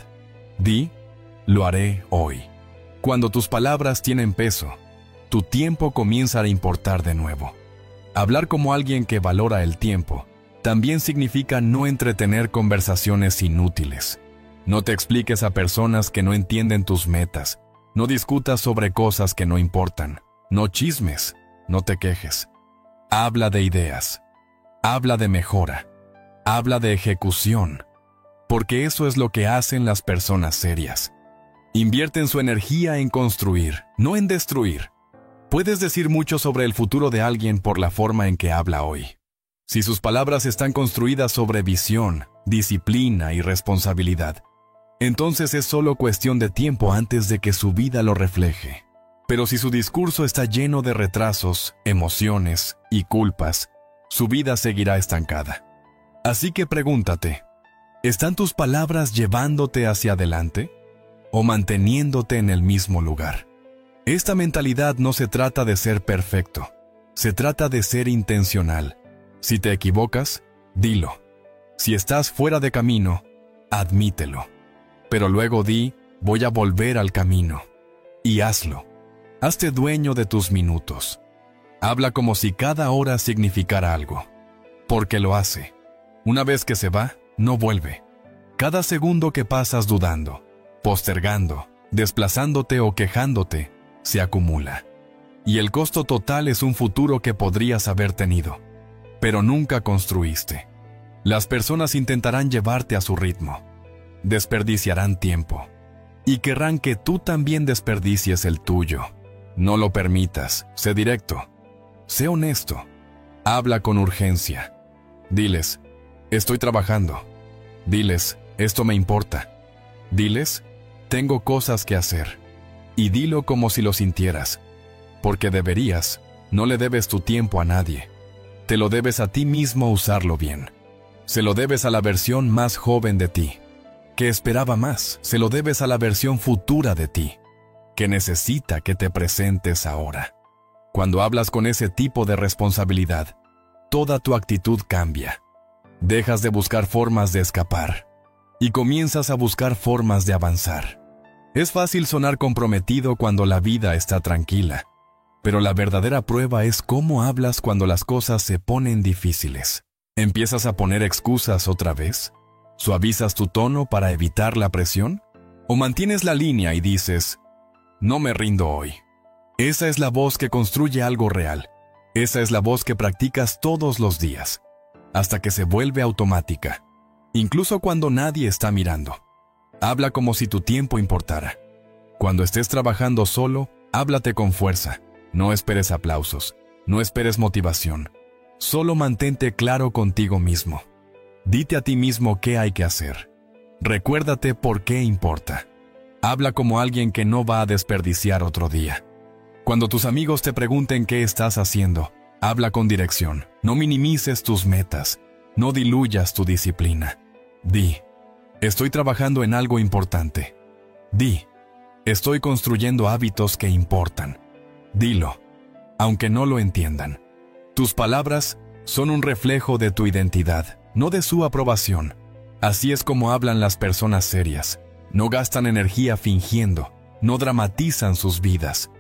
Di lo haré hoy. Cuando tus palabras tienen peso, tu tiempo comienza a importar de nuevo. Hablar como alguien que valora el tiempo también significa no entretener conversaciones inútiles. No te expliques a personas que no entienden tus metas. No discutas sobre cosas que no importan. No chismes. No te quejes. Habla de ideas. Habla de mejora. Habla de ejecución. Porque eso es lo que hacen las personas serias. Invierten su energía en construir, no en destruir. Puedes decir mucho sobre el futuro de alguien por la forma en que habla hoy. Si sus palabras están construidas sobre visión, disciplina y responsabilidad, entonces es solo cuestión de tiempo antes de que su vida lo refleje. Pero si su discurso está lleno de retrasos, emociones y culpas, su vida seguirá estancada. Así que pregúntate, ¿están tus palabras llevándote hacia adelante o manteniéndote en el mismo lugar? Esta mentalidad no se trata de ser perfecto, se trata de ser intencional. Si te equivocas, dilo. Si estás fuera de camino, admítelo. Pero luego di, voy a volver al camino. Y hazlo. Hazte dueño de tus minutos. Habla como si cada hora significara algo. Porque lo hace. Una vez que se va, no vuelve. Cada segundo que pasas dudando, postergando, desplazándote o quejándote, se acumula. Y el costo total es un futuro que podrías haber tenido, pero nunca construiste. Las personas intentarán llevarte a su ritmo. Desperdiciarán tiempo. Y querrán que tú también desperdicies el tuyo. No lo permitas. Sé directo. Sé honesto. Habla con urgencia. Diles, estoy trabajando. Diles, esto me importa. Diles, tengo cosas que hacer. Y dilo como si lo sintieras. Porque deberías, no le debes tu tiempo a nadie. Te lo debes a ti mismo usarlo bien. Se lo debes a la versión más joven de ti, que esperaba más. Se lo debes a la versión futura de ti, que necesita que te presentes ahora. Cuando hablas con ese tipo de responsabilidad, toda tu actitud cambia. Dejas de buscar formas de escapar y comienzas a buscar formas de avanzar. Es fácil sonar comprometido cuando la vida está tranquila, pero la verdadera prueba es cómo hablas cuando las cosas se ponen difíciles. ¿Empiezas a poner excusas otra vez? ¿Suavizas tu tono para evitar la presión? ¿O mantienes la línea y dices, no me rindo hoy? Esa es la voz que construye algo real. Esa es la voz que practicas todos los días, hasta que se vuelve automática, incluso cuando nadie está mirando. Habla como si tu tiempo importara. Cuando estés trabajando solo, háblate con fuerza. No esperes aplausos, no esperes motivación. Solo mantente claro contigo mismo. Dite a ti mismo qué hay que hacer. Recuérdate por qué importa. Habla como alguien que no va a desperdiciar otro día. Cuando tus amigos te pregunten qué estás haciendo, habla con dirección. No minimices tus metas. No diluyas tu disciplina. Di, estoy trabajando en algo importante. Di, estoy construyendo hábitos que importan. Dilo, aunque no lo entiendan. Tus palabras son un reflejo de tu identidad, no de su aprobación. Así es como hablan las personas serias. No gastan energía fingiendo, no dramatizan sus vidas.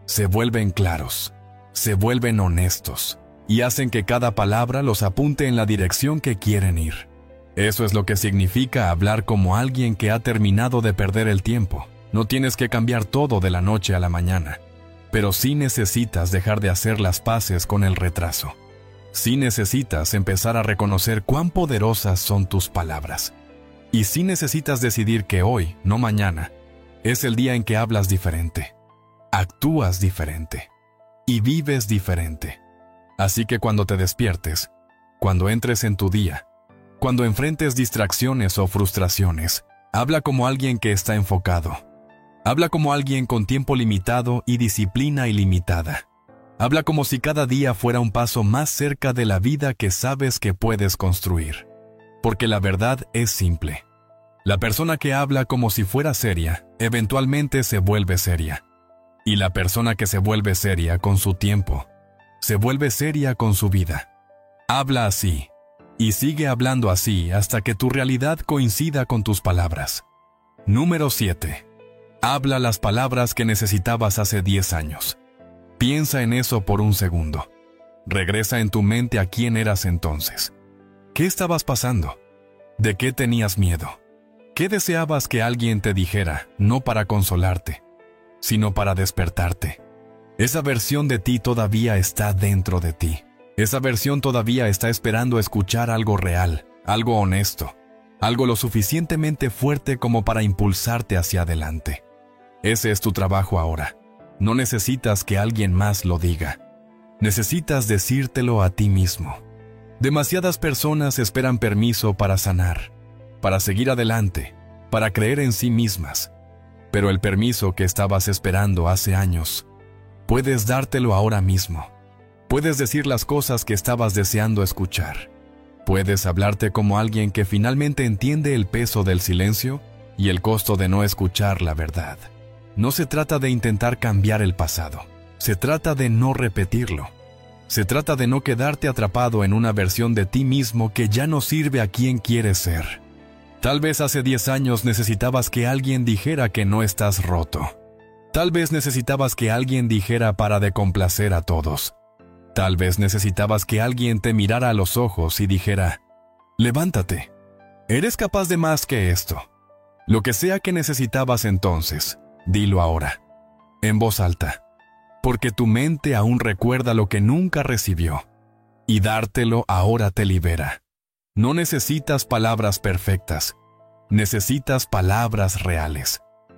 Se vuelven claros, se vuelven honestos y hacen que cada palabra los apunte en la dirección que quieren ir. Eso es lo que significa hablar como alguien que ha terminado de perder el tiempo. No tienes que cambiar todo de la noche a la mañana, pero sí necesitas dejar de hacer las paces con el retraso. Sí necesitas empezar a reconocer cuán poderosas son tus palabras. Y sí necesitas decidir que hoy, no mañana, es el día en que hablas diferente, actúas diferente y vives diferente. Así que cuando te despiertes, cuando entres en tu día, cuando enfrentes distracciones o frustraciones, habla como alguien que está enfocado. Habla como alguien con tiempo limitado y disciplina ilimitada. Habla como si cada día fuera un paso más cerca de la vida que sabes que puedes construir. Porque la verdad es simple. La persona que habla como si fuera seria, eventualmente se vuelve seria. Y la persona que se vuelve seria con su tiempo, se vuelve seria con su vida. Habla así, y sigue hablando así hasta que tu realidad coincida con tus palabras. Número 7. Habla las palabras que necesitabas hace 10 años. Piensa en eso por un segundo. Regresa en tu mente a quién eras entonces. ¿Qué estabas pasando? ¿De qué tenías miedo? ¿Qué deseabas que alguien te dijera, no para consolarte, sino para despertarte? Esa versión de ti todavía está dentro de ti. Esa versión todavía está esperando escuchar algo real, algo honesto, algo lo suficientemente fuerte como para impulsarte hacia adelante. Ese es tu trabajo ahora. No necesitas que alguien más lo diga. Necesitas decírtelo a ti mismo. Demasiadas personas esperan permiso para sanar, para seguir adelante, para creer en sí mismas. Pero el permiso que estabas esperando hace años, puedes dártelo ahora mismo. Puedes decir las cosas que estabas deseando escuchar. Puedes hablarte como alguien que finalmente entiende el peso del silencio y el costo de no escuchar la verdad. No se trata de intentar cambiar el pasado. Se trata de no repetirlo. Se trata de no quedarte atrapado en una versión de ti mismo que ya no sirve a quien quieres ser. Tal vez hace 10 años necesitabas que alguien dijera que no estás roto. Tal vez necesitabas que alguien dijera para de complacer a todos. Tal vez necesitabas que alguien te mirara a los ojos y dijera, levántate. Eres capaz de más que esto. Lo que sea que necesitabas entonces, dilo ahora, en voz alta, porque tu mente aún recuerda lo que nunca recibió, y dártelo ahora te libera. No necesitas palabras perfectas, necesitas palabras reales.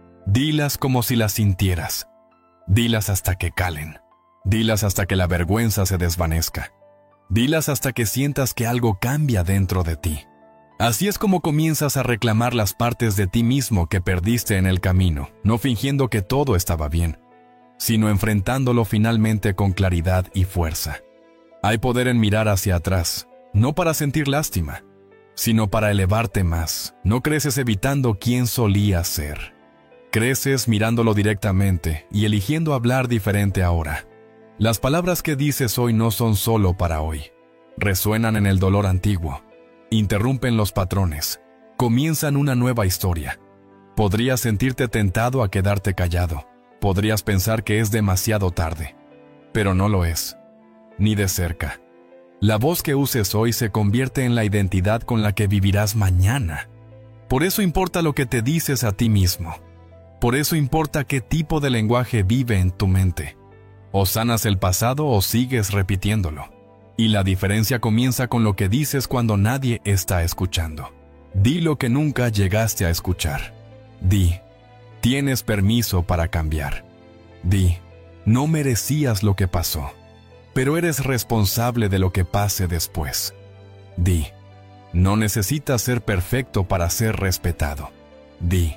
Dilas como si las sintieras. Dilas hasta que calen. Dilas hasta que la vergüenza se desvanezca. Dilas hasta que sientas que algo cambia dentro de ti. Así es como comienzas a reclamar las partes de ti mismo que perdiste en el camino, no fingiendo que todo estaba bien, sino enfrentándolo finalmente con claridad y fuerza. Hay poder en mirar hacia atrás, no para sentir lástima, sino para elevarte más. No creces evitando quién solías ser. Creces mirándolo directamente y eligiendo hablar diferente ahora. Las palabras que dices hoy no son solo para hoy. Resuenan en el dolor antiguo. Interrumpen los patrones. Comienzan una nueva historia. Podrías sentirte tentado a quedarte callado. Podrías pensar que es demasiado tarde. Pero no lo es. Ni de cerca. La voz que uses hoy se convierte en la identidad con la que vivirás mañana. Por eso importa lo que te dices a ti mismo. Por eso importa qué tipo de lenguaje vive en tu mente. O sanas el pasado o sigues repitiéndolo. Y la diferencia comienza con lo que dices cuando nadie está escuchando. Di lo que nunca llegaste a escuchar. Di, tienes permiso para cambiar. Di, no merecías lo que pasó, pero eres responsable de lo que pase después. Di, no necesitas ser perfecto para ser respetado. Di,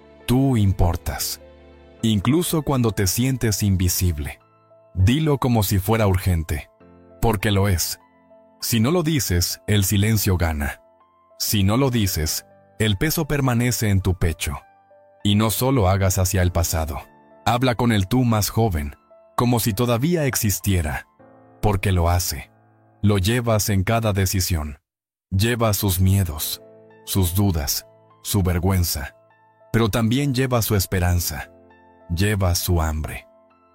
tú importas, incluso cuando te sientes invisible. Dilo como si fuera urgente, porque lo es. Si no lo dices, el silencio gana. Si no lo dices, el peso permanece en tu pecho. Y no solo hagas hacia el pasado. Habla con el tú más joven, como si todavía existiera, porque lo hace. Lo llevas en cada decisión. Lleva sus miedos, sus dudas, su vergüenza, pero también lleva su esperanza. Lleva su hambre.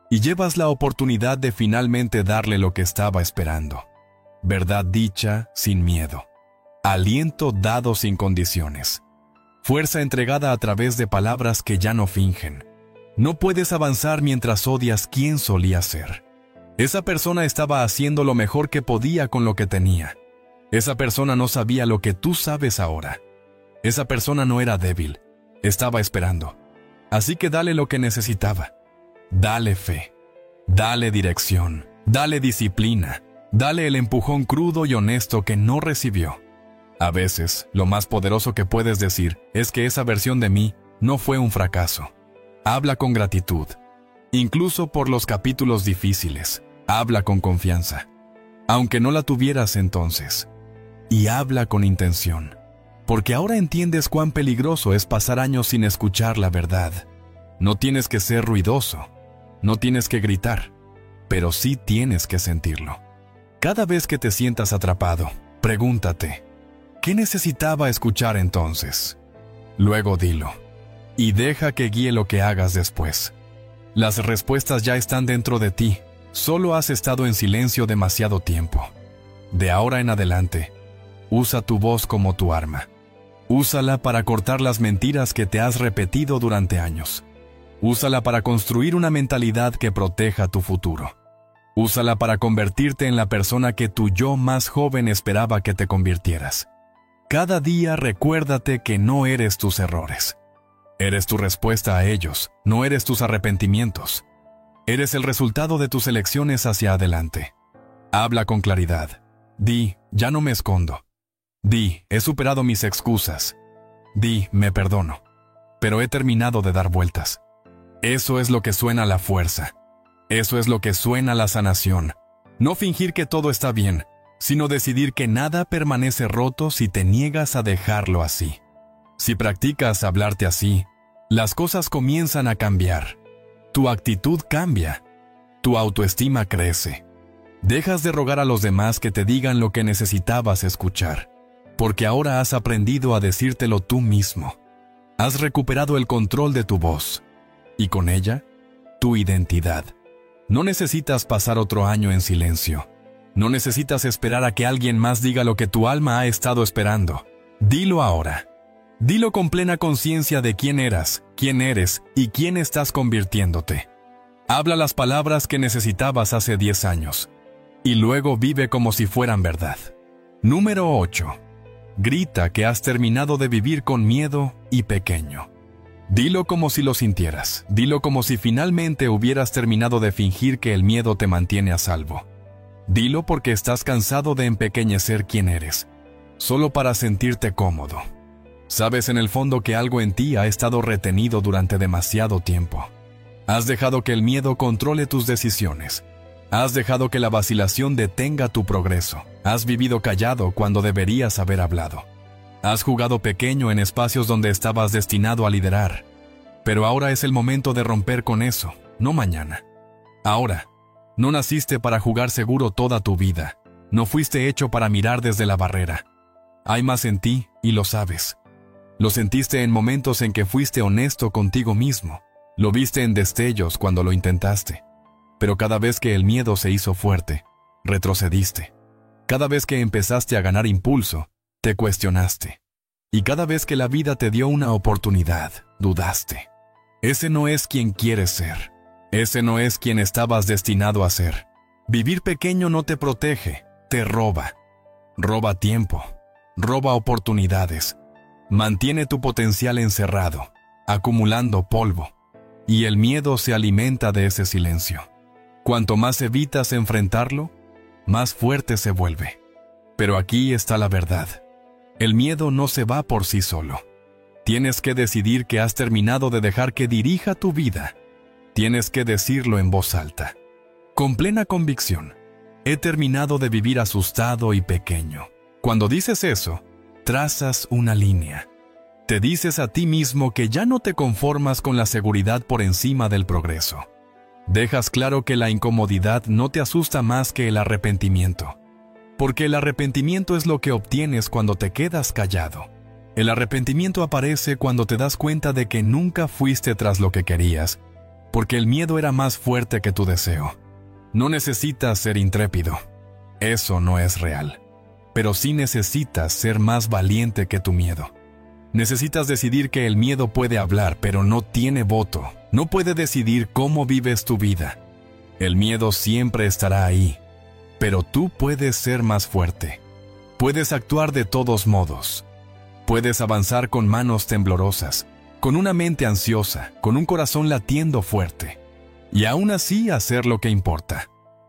y llevas la oportunidad de finalmente darle lo que estaba esperando. Verdad dicha sin miedo. Aliento dado sin condiciones. Fuerza entregada a través de palabras que ya no fingen. No puedes avanzar mientras odias quién solía ser. Esa persona estaba haciendo lo mejor que podía con lo que tenía. Esa persona no sabía lo que tú sabes ahora. Esa persona no era débil, estaba esperando. Así que dale lo que necesitaba. Dale fe, dale dirección, dale disciplina, dale el empujón crudo y honesto que no recibió. A veces, lo más poderoso que puedes decir es que esa versión de mí no fue un fracaso. Habla con gratitud, incluso por los capítulos difíciles. Habla con confianza, aunque no la tuvieras entonces. Y habla con intención, porque ahora entiendes cuán peligroso es pasar años sin escuchar la verdad. No tienes que ser ruidoso, no tienes que gritar, pero sí tienes que sentirlo. Cada vez que te sientas atrapado, pregúntate, ¿qué necesitaba escuchar entonces? Luego dilo, y deja que guíe lo que hagas después. Las respuestas ya están dentro de ti, solo has estado en silencio demasiado tiempo. De ahora en adelante, usa tu voz como tu arma. Úsala para cortar las mentiras que te has repetido durante años. Úsala para construir una mentalidad que proteja tu futuro. Úsala para convertirte en la persona que tu yo más joven esperaba que te convirtieras. Cada día recuérdate que no eres tus errores. Eres tu respuesta a ellos, no eres tus arrepentimientos. Eres el resultado de tus elecciones hacia adelante. Habla con claridad. Di, ya no me escondo. Di, he superado mis excusas. Di, me perdono. Pero he terminado de dar vueltas. Eso es lo que suena la fuerza. Eso es lo que suena la sanación. No fingir que todo está bien, sino decidir que nada permanece roto si te niegas a dejarlo así. Si practicas hablarte así, las cosas comienzan a cambiar. Tu actitud cambia. Tu autoestima crece. Dejas de rogar a los demás que te digan lo que necesitabas escuchar, porque ahora has aprendido a decírtelo tú mismo. Has recuperado el control de tu voz, y con ella, tu identidad. No necesitas pasar otro año en silencio. No necesitas esperar a que alguien más diga lo que tu alma ha estado esperando. Dilo ahora. Dilo con plena conciencia de quién eras, quién eres y quién estás convirtiéndote. Habla las palabras que necesitabas hace 10 años. Y luego vive como si fueran verdad. Número 8. Grita que has terminado de vivir con miedo y pequeño. Dilo como si lo sintieras. Dilo como si finalmente hubieras terminado de fingir que el miedo te mantiene a salvo. Dilo porque estás cansado de empequeñecer quién eres, solo para sentirte cómodo. Sabes en el fondo que algo en ti ha estado retenido durante demasiado tiempo. Has dejado que el miedo controle tus decisiones. Has dejado que la vacilación detenga tu progreso. Has vivido callado cuando deberías haber hablado. Has jugado pequeño en espacios donde estabas destinado a liderar. Pero ahora es el momento de romper con eso, no mañana. Ahora, no naciste para jugar seguro toda tu vida. No fuiste hecho para mirar desde la barrera. Hay más en ti y lo sabes. Lo sentiste en momentos en que fuiste honesto contigo mismo. Lo viste en destellos cuando lo intentaste. Pero cada vez que el miedo se hizo fuerte, retrocediste. Cada vez que empezaste a ganar impulso, te cuestionaste. Y cada vez que la vida te dio una oportunidad, dudaste. Ese no es quien quieres ser. Ese no es quien estabas destinado a ser. Vivir pequeño no te protege, te roba. Roba tiempo, roba oportunidades. Mantiene tu potencial encerrado, acumulando polvo. Y el miedo se alimenta de ese silencio. Cuanto más evitas enfrentarlo, más fuerte se vuelve. Pero aquí está la verdad. El miedo no se va por sí solo. Tienes que decidir que has terminado de dejar que dirija tu vida. Tienes que decirlo en voz alta, con plena convicción. He terminado de vivir asustado y pequeño. Cuando dices eso, trazas una línea. Te dices a ti mismo que ya no te conformas con la seguridad por encima del progreso. Dejas claro que la incomodidad no te asusta más que el arrepentimiento. Porque el arrepentimiento es lo que obtienes cuando te quedas callado. El arrepentimiento aparece cuando te das cuenta de que nunca fuiste tras lo que querías, porque el miedo era más fuerte que tu deseo. No necesitas ser intrépido. Eso no es real. Pero sí necesitas ser más valiente que tu miedo. Necesitas decidir que el miedo puede hablar, pero no tiene voto. No puede decidir cómo vives tu vida. El miedo siempre estará ahí, pero tú puedes ser más fuerte. Puedes actuar de todos modos. Puedes avanzar con manos temblorosas, con una mente ansiosa, con un corazón latiendo fuerte. Y aún así hacer lo que importa.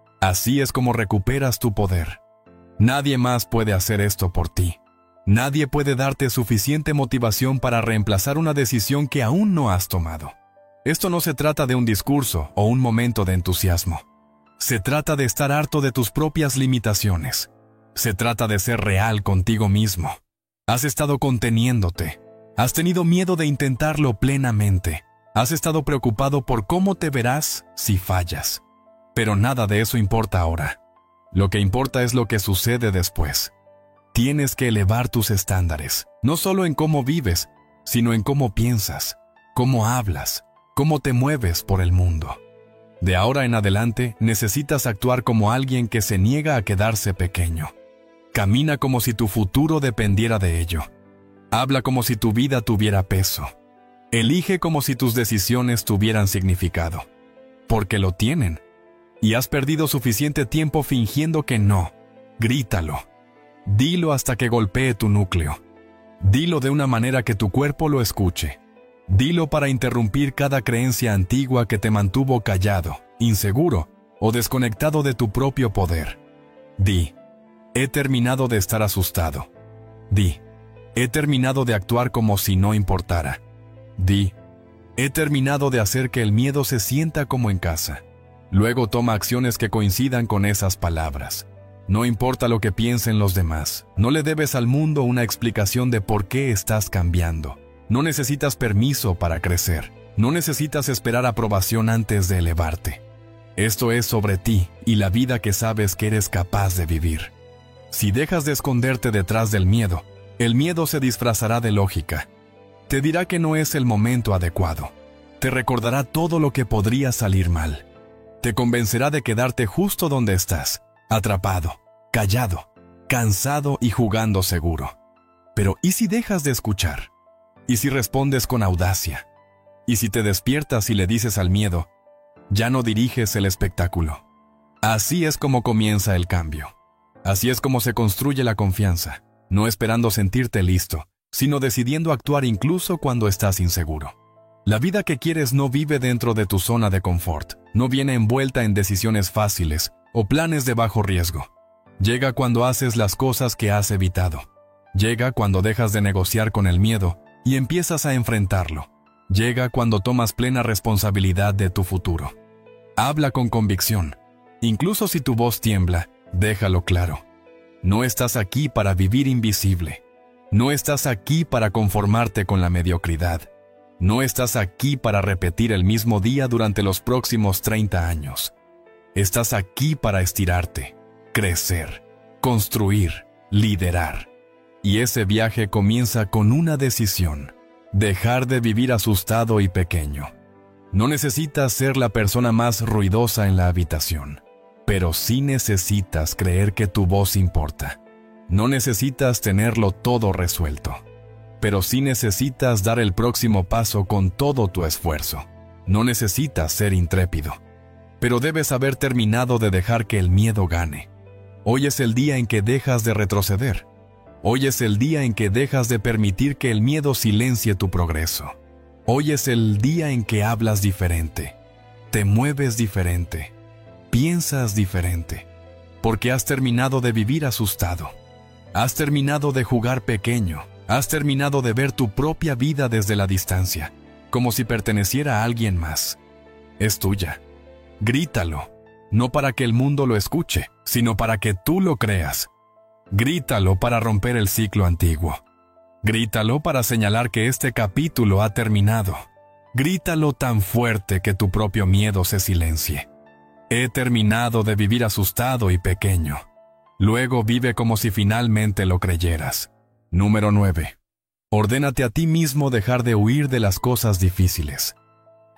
Así es como recuperas tu poder. Nadie más puede hacer esto por ti. Nadie puede darte suficiente motivación para reemplazar una decisión que aún no has tomado. Esto no se trata de un discurso o un momento de entusiasmo. Se trata de estar harto de tus propias limitaciones. Se trata de ser real contigo mismo. Has estado conteniéndote. Has tenido miedo de intentarlo plenamente. Has estado preocupado por cómo te verás si fallas. Pero nada de eso importa ahora. Lo que importa es lo que sucede después. Tienes que elevar tus estándares, no solo en cómo vives, sino en cómo piensas, cómo hablas, cómo te mueves por el mundo. De ahora en adelante, necesitas actuar como alguien que se niega a quedarse pequeño. Camina como si tu futuro dependiera de ello. Habla como si tu vida tuviera peso. Elige como si tus decisiones tuvieran significado. Porque lo tienen. Y has perdido suficiente tiempo fingiendo que no. Grítalo. Dilo hasta que golpee tu núcleo. Dilo de una manera que tu cuerpo lo escuche. Dilo para interrumpir cada creencia antigua que te mantuvo callado, inseguro o desconectado de tu propio poder. Di, he terminado de estar asustado. Di, he terminado de actuar como si no importara. Di, he terminado de hacer que el miedo se sienta como en casa. Luego toma acciones que coincidan con esas palabras. No importa lo que piensen los demás, no le debes al mundo una explicación de por qué estás cambiando. No necesitas permiso para crecer, no necesitas esperar aprobación antes de elevarte. Esto es sobre ti y la vida que sabes que eres capaz de vivir. Si dejas de esconderte detrás del miedo, el miedo se disfrazará de lógica. Te dirá que no es el momento adecuado. Te recordará todo lo que podría salir mal. Te convencerá de quedarte justo donde estás, atrapado, callado, cansado y jugando seguro. Pero ¿y si dejas de escuchar? ¿Y si respondes con audacia? ¿Y si te despiertas y le dices al miedo, ya no diriges el espectáculo? Así es como comienza el cambio. Así es como se construye la confianza, no esperando sentirte listo, sino decidiendo actuar incluso cuando estás inseguro. La vida que quieres no vive dentro de tu zona de confort, no viene envuelta en decisiones fáciles o planes de bajo riesgo. Llega cuando haces las cosas que has evitado. Llega cuando dejas de negociar con el miedo y empiezas a enfrentarlo. Llega cuando tomas plena responsabilidad de tu futuro. Habla con convicción. Incluso si tu voz tiembla, déjalo claro. No estás aquí para vivir invisible. No estás aquí para conformarte con la mediocridad. No estás aquí para repetir el mismo día durante los próximos 30 años. Estás aquí para estirarte, crecer, construir, liderar. Y ese viaje comienza con una decisión: dejar de vivir asustado y pequeño. No necesitas ser la persona más ruidosa en la habitación, pero sí necesitas creer que tu voz importa. No necesitas tenerlo todo resuelto, pero sí necesitas dar el próximo paso con todo tu esfuerzo. No necesitas ser intrépido, pero debes haber terminado de dejar que el miedo gane. Hoy es el día en que dejas de retroceder. Hoy es el día en que dejas de permitir que el miedo silencie tu progreso. Hoy es el día en que hablas diferente, te mueves diferente, piensas diferente, porque has terminado de vivir asustado. Has terminado de jugar pequeño, has terminado de ver tu propia vida desde la distancia, como si perteneciera a alguien más. Es tuya. Grítalo, no para que el mundo lo escuche, sino para que tú lo creas. Grítalo para romper el ciclo antiguo. Grítalo para señalar que este capítulo ha terminado. Grítalo tan fuerte que tu propio miedo se silencie. He terminado de vivir asustado y pequeño. Luego vive como si finalmente lo creyeras. Número 9. Ordénate a ti mismo dejar de huir de las cosas difíciles.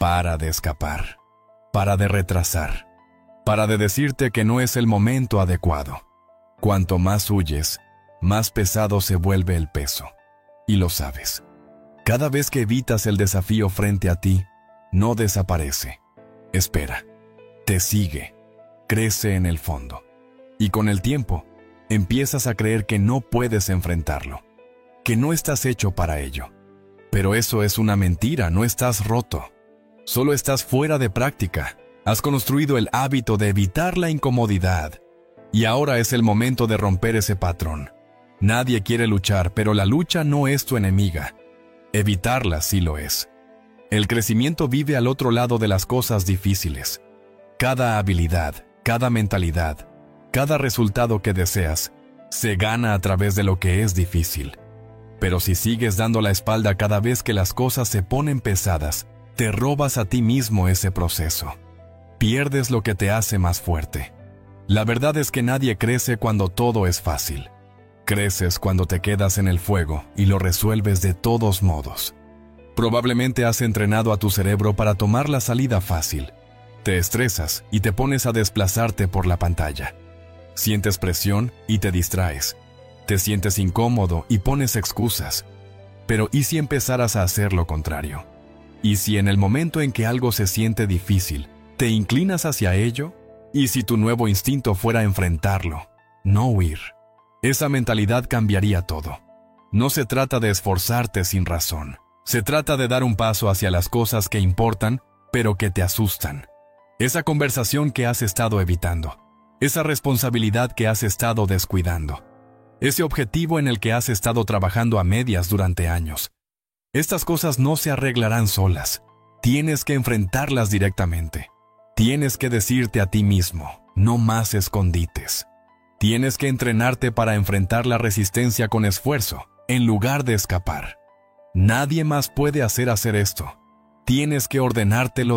Para de escapar. Para de retrasar. Para de decirte que no es el momento adecuado. Cuanto más huyes, más pesado se vuelve el peso. Y lo sabes. Cada vez que evitas el desafío frente a ti, no desaparece. Espera. Te sigue. Crece en el fondo. Y con el tiempo, empiezas a creer que no puedes enfrentarlo. Que no estás hecho para ello. Pero eso es una mentira, no estás roto. Solo estás fuera de práctica. Has construido el hábito de evitar la incomodidad. Y ahora es el momento de romper ese patrón. Nadie quiere luchar, pero la lucha no es tu enemiga. Evitarla sí lo es. El crecimiento vive al otro lado de las cosas difíciles. Cada habilidad, cada mentalidad, cada resultado que deseas, se gana a través de lo que es difícil. Pero si sigues dando la espalda cada vez que las cosas se ponen pesadas, te robas a ti mismo ese proceso. Pierdes lo que te hace más fuerte. La verdad es que nadie crece cuando todo es fácil. Creces cuando te quedas en el fuego y lo resuelves de todos modos. Probablemente has entrenado a tu cerebro para tomar la salida fácil. Te estresas y te pones a desplazarte por la pantalla. Sientes presión y te distraes. Te sientes incómodo y pones excusas. Pero ¿y si empezaras a hacer lo contrario? ¿Y si en el momento en que algo se siente difícil, te inclinas hacia ello? ¿Y si tu nuevo instinto fuera enfrentarlo, no huir? Esa mentalidad cambiaría todo. No se trata de esforzarte sin razón. Se trata de dar un paso hacia las cosas que importan, pero que te asustan. Esa conversación que has estado evitando. Esa responsabilidad que has estado descuidando. Ese objetivo en el que has estado trabajando a medias durante años. Estas cosas no se arreglarán solas. Tienes que enfrentarlas directamente. Tienes que decirte a ti mismo, no más escondites. Tienes que entrenarte para enfrentar la resistencia con esfuerzo, en lugar de escapar. Nadie más puede hacer esto. Tienes que ordenártelo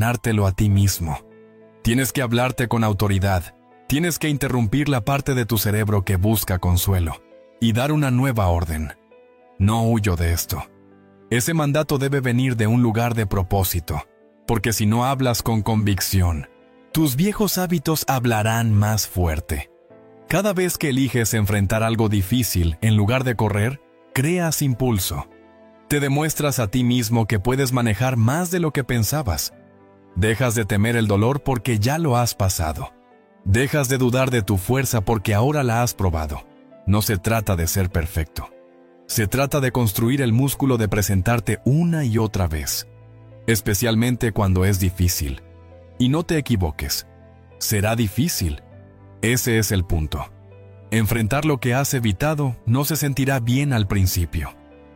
a ti mismo. Tienes que hablarte con autoridad. Tienes que interrumpir la parte de tu cerebro que busca consuelo y dar una nueva orden. No huyo de esto. Ese mandato debe venir de un lugar de propósito, porque si no hablas con convicción, tus viejos hábitos hablarán más fuerte. Cada vez que eliges enfrentar algo difícil en lugar de correr, creas impulso. Te demuestras a ti mismo que puedes manejar más de lo que pensabas. Dejas de temer el dolor porque ya lo has pasado. Dejas de dudar de tu fuerza porque ahora la has probado. No se trata de ser perfecto. Se trata de construir el músculo de presentarte una y otra vez, especialmente cuando es difícil. Y no te equivoques, será difícil. Ese es el punto. Enfrentar lo que has evitado no se sentirá bien al principio.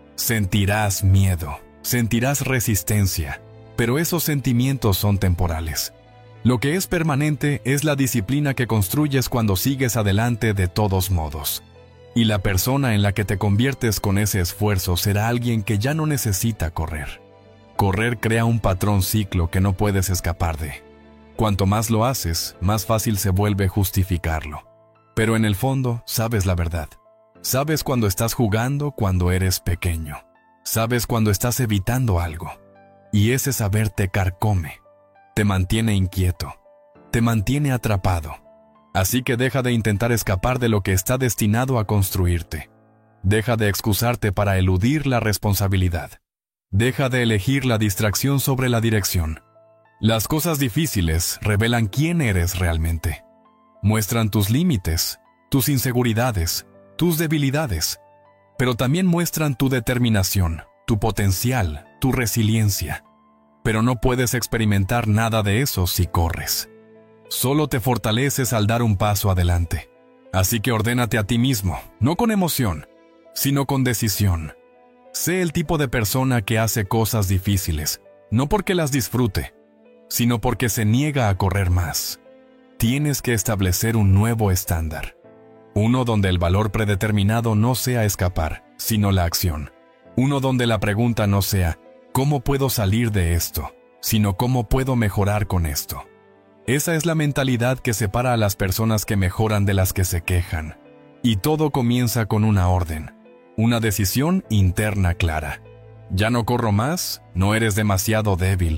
Sentirás miedo, sentirás resistencia, pero esos sentimientos son temporales. Lo que es permanente es la disciplina que construyes cuando sigues adelante de todos modos. Y la persona en la que te conviertes con ese esfuerzo será alguien que ya no necesita correr. Correr crea un patrón ciclo que no puedes escapar de. Cuanto más lo haces, más fácil se vuelve justificarlo. Pero en el fondo, sabes la verdad. Sabes cuando estás jugando cuando eres pequeño. Sabes cuando estás evitando algo. Y ese saber te carcome. Te mantiene inquieto. Te mantiene atrapado. Así que deja de intentar escapar de lo que está destinado a construirte. Deja de excusarte para eludir la responsabilidad. Deja de elegir la distracción sobre la dirección. Las cosas difíciles revelan quién eres realmente. Muestran tus límites, tus inseguridades, tus debilidades. Pero también muestran tu determinación, tu potencial, tu resiliencia. Pero no puedes experimentar nada de eso si corres. Solo te fortaleces al dar un paso adelante. Así que ordénate a ti mismo, no con emoción, sino con decisión. Sé el tipo de persona que hace cosas difíciles, no porque las disfrute, sino porque se niega a correr más. Tienes que establecer un nuevo estándar. Uno donde el valor predeterminado no sea escapar, sino la acción. Uno donde la pregunta no sea, ¿cómo puedo salir de esto?, sino ¿cómo puedo mejorar con esto? Esa es la mentalidad que separa a las personas que mejoran de las que se quejan. Y todo comienza con una orden, una decisión interna clara. Ya no corro más, no eres demasiado débil,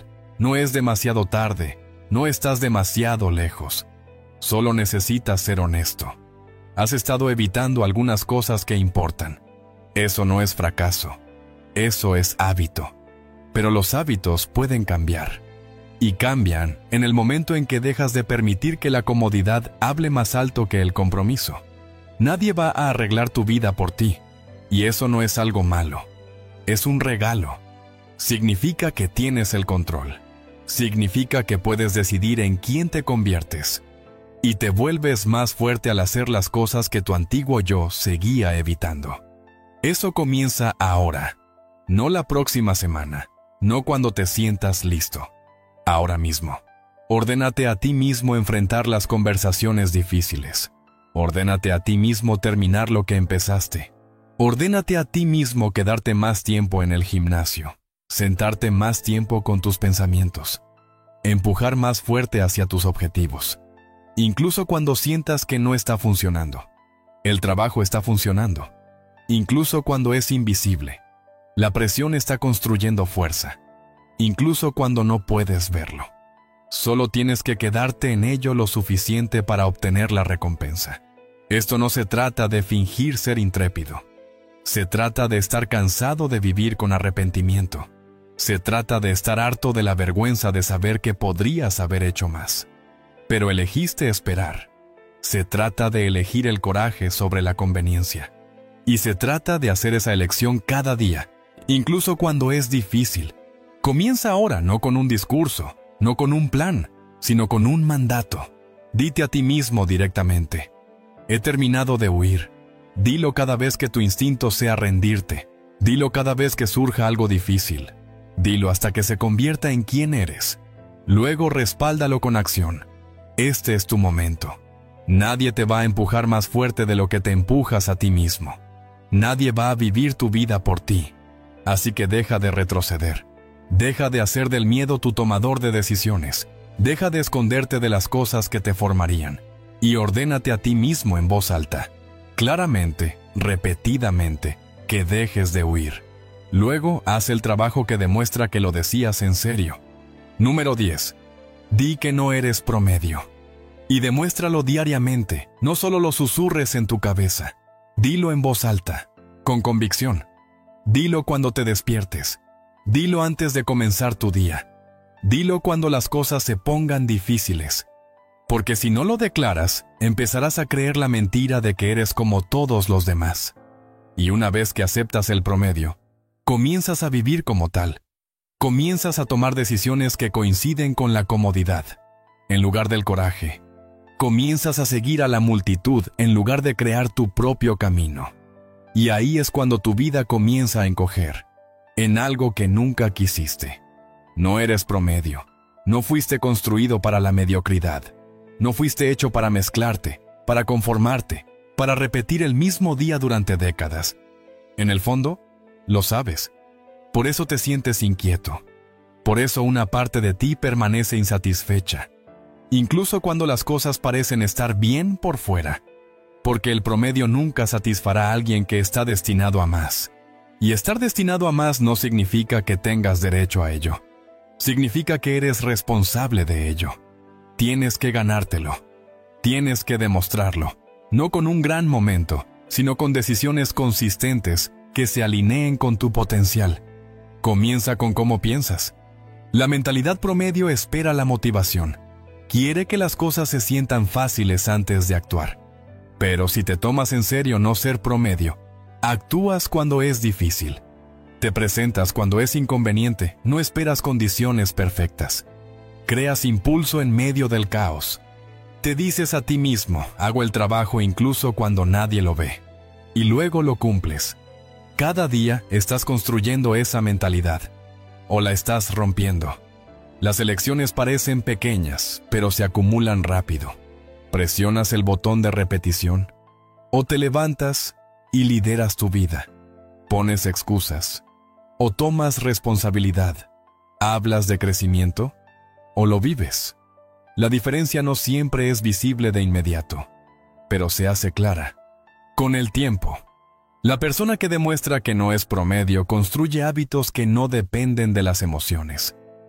No es demasiado tarde, no estás demasiado lejos. Solo necesitas ser honesto. Has estado evitando algunas cosas que importan. Eso no es fracaso, eso es hábito. Pero los hábitos pueden cambiar. Y cambian en el momento en que dejas de permitir que la comodidad hable más alto que el compromiso. Nadie va a arreglar tu vida por ti. Y eso no es algo malo. Es un regalo. Significa que tienes el control. Significa que puedes decidir en quién te conviertes. Y te vuelves más fuerte al hacer las cosas que tu antiguo yo seguía evitando. Eso comienza ahora. No la próxima semana. No cuando te sientas listo. Ahora mismo. Ordénate a ti mismo enfrentar las conversaciones difíciles. Ordénate a ti mismo terminar lo que empezaste. Ordénate a ti mismo quedarte más tiempo en el gimnasio. Sentarte más tiempo con tus pensamientos. Empujar más fuerte hacia tus objetivos. Incluso cuando sientas que no está funcionando. El trabajo está funcionando. Incluso cuando es invisible. La presión está construyendo fuerza. Incluso cuando no puedes verlo. Solo tienes que quedarte en ello lo suficiente para obtener la recompensa. Esto no se trata de fingir ser intrépido. Se trata de estar cansado de vivir con arrepentimiento. Se trata de estar harto de la vergüenza de saber que podrías haber hecho más. Pero elegiste esperar. Se trata de elegir el coraje sobre la conveniencia. Y se trata de hacer esa elección cada día, incluso cuando es difícil. Comienza ahora, no con un discurso, no con un plan, sino con un mandato. Dite a ti mismo directamente: he terminado de huir. Dilo cada vez que tu instinto sea rendirte. Dilo cada vez que surja algo difícil. Dilo hasta que se convierta en quien eres. Luego respáldalo con acción. Este es tu momento. Nadie te va a empujar más fuerte de lo que te empujas a ti mismo. Nadie va a vivir tu vida por ti. Así que deja de retroceder. Deja de hacer del miedo tu tomador de decisiones. Deja de esconderte de las cosas que te formarían. Y ordénate a ti mismo en voz alta, claramente, repetidamente, que dejes de huir. Luego, haz el trabajo que demuestra que lo decías en serio. Número 10. Di que no eres promedio. Y demuéstralo diariamente, no solo lo susurres en tu cabeza. Dilo en voz alta, con convicción. Dilo cuando te despiertes. Dilo antes de comenzar tu día. Dilo cuando las cosas se pongan difíciles. Porque si no lo declaras, empezarás a creer la mentira de que eres como todos los demás. Y una vez que aceptas el promedio, comienzas a vivir como tal. Comienzas a tomar decisiones que coinciden con la comodidad, en lugar del coraje. Comienzas a seguir a la multitud en lugar de crear tu propio camino. Y ahí es cuando tu vida comienza a encoger, en algo que nunca quisiste. No eres promedio. No fuiste construido para la mediocridad. No fuiste hecho para mezclarte, para conformarte, para repetir el mismo día durante décadas. En el fondo, lo sabes. Por eso te sientes inquieto. Por eso una parte de ti permanece insatisfecha. Incluso cuando las cosas parecen estar bien por fuera. Porque el promedio nunca satisfará a alguien que está destinado a más. Y estar destinado a más no significa que tengas derecho a ello. Significa que eres responsable de ello. Tienes que ganártelo. Tienes que demostrarlo. No con un gran momento, sino con decisiones consistentes que se alineen con tu potencial. Comienza con cómo piensas. La mentalidad promedio espera la motivación. Quiere que las cosas se sientan fáciles antes de actuar. Pero si te tomas en serio no ser promedio, actúas cuando es difícil. Te presentas cuando es inconveniente, no esperas condiciones perfectas. Creas impulso en medio del caos. Te dices a ti mismo, hago el trabajo incluso cuando nadie lo ve. Y luego lo cumples. Cada día estás construyendo esa mentalidad. O la estás rompiendo. Las elecciones parecen pequeñas, pero se acumulan rápido. Presionas el botón de repetición. O te levantas y lideras tu vida. Pones excusas. O tomas responsabilidad. Hablas de crecimiento. O lo vives. La diferencia no siempre es visible de inmediato, pero se hace clara. Con el tiempo, la persona que demuestra que no es promedio construye hábitos que no dependen de las emociones.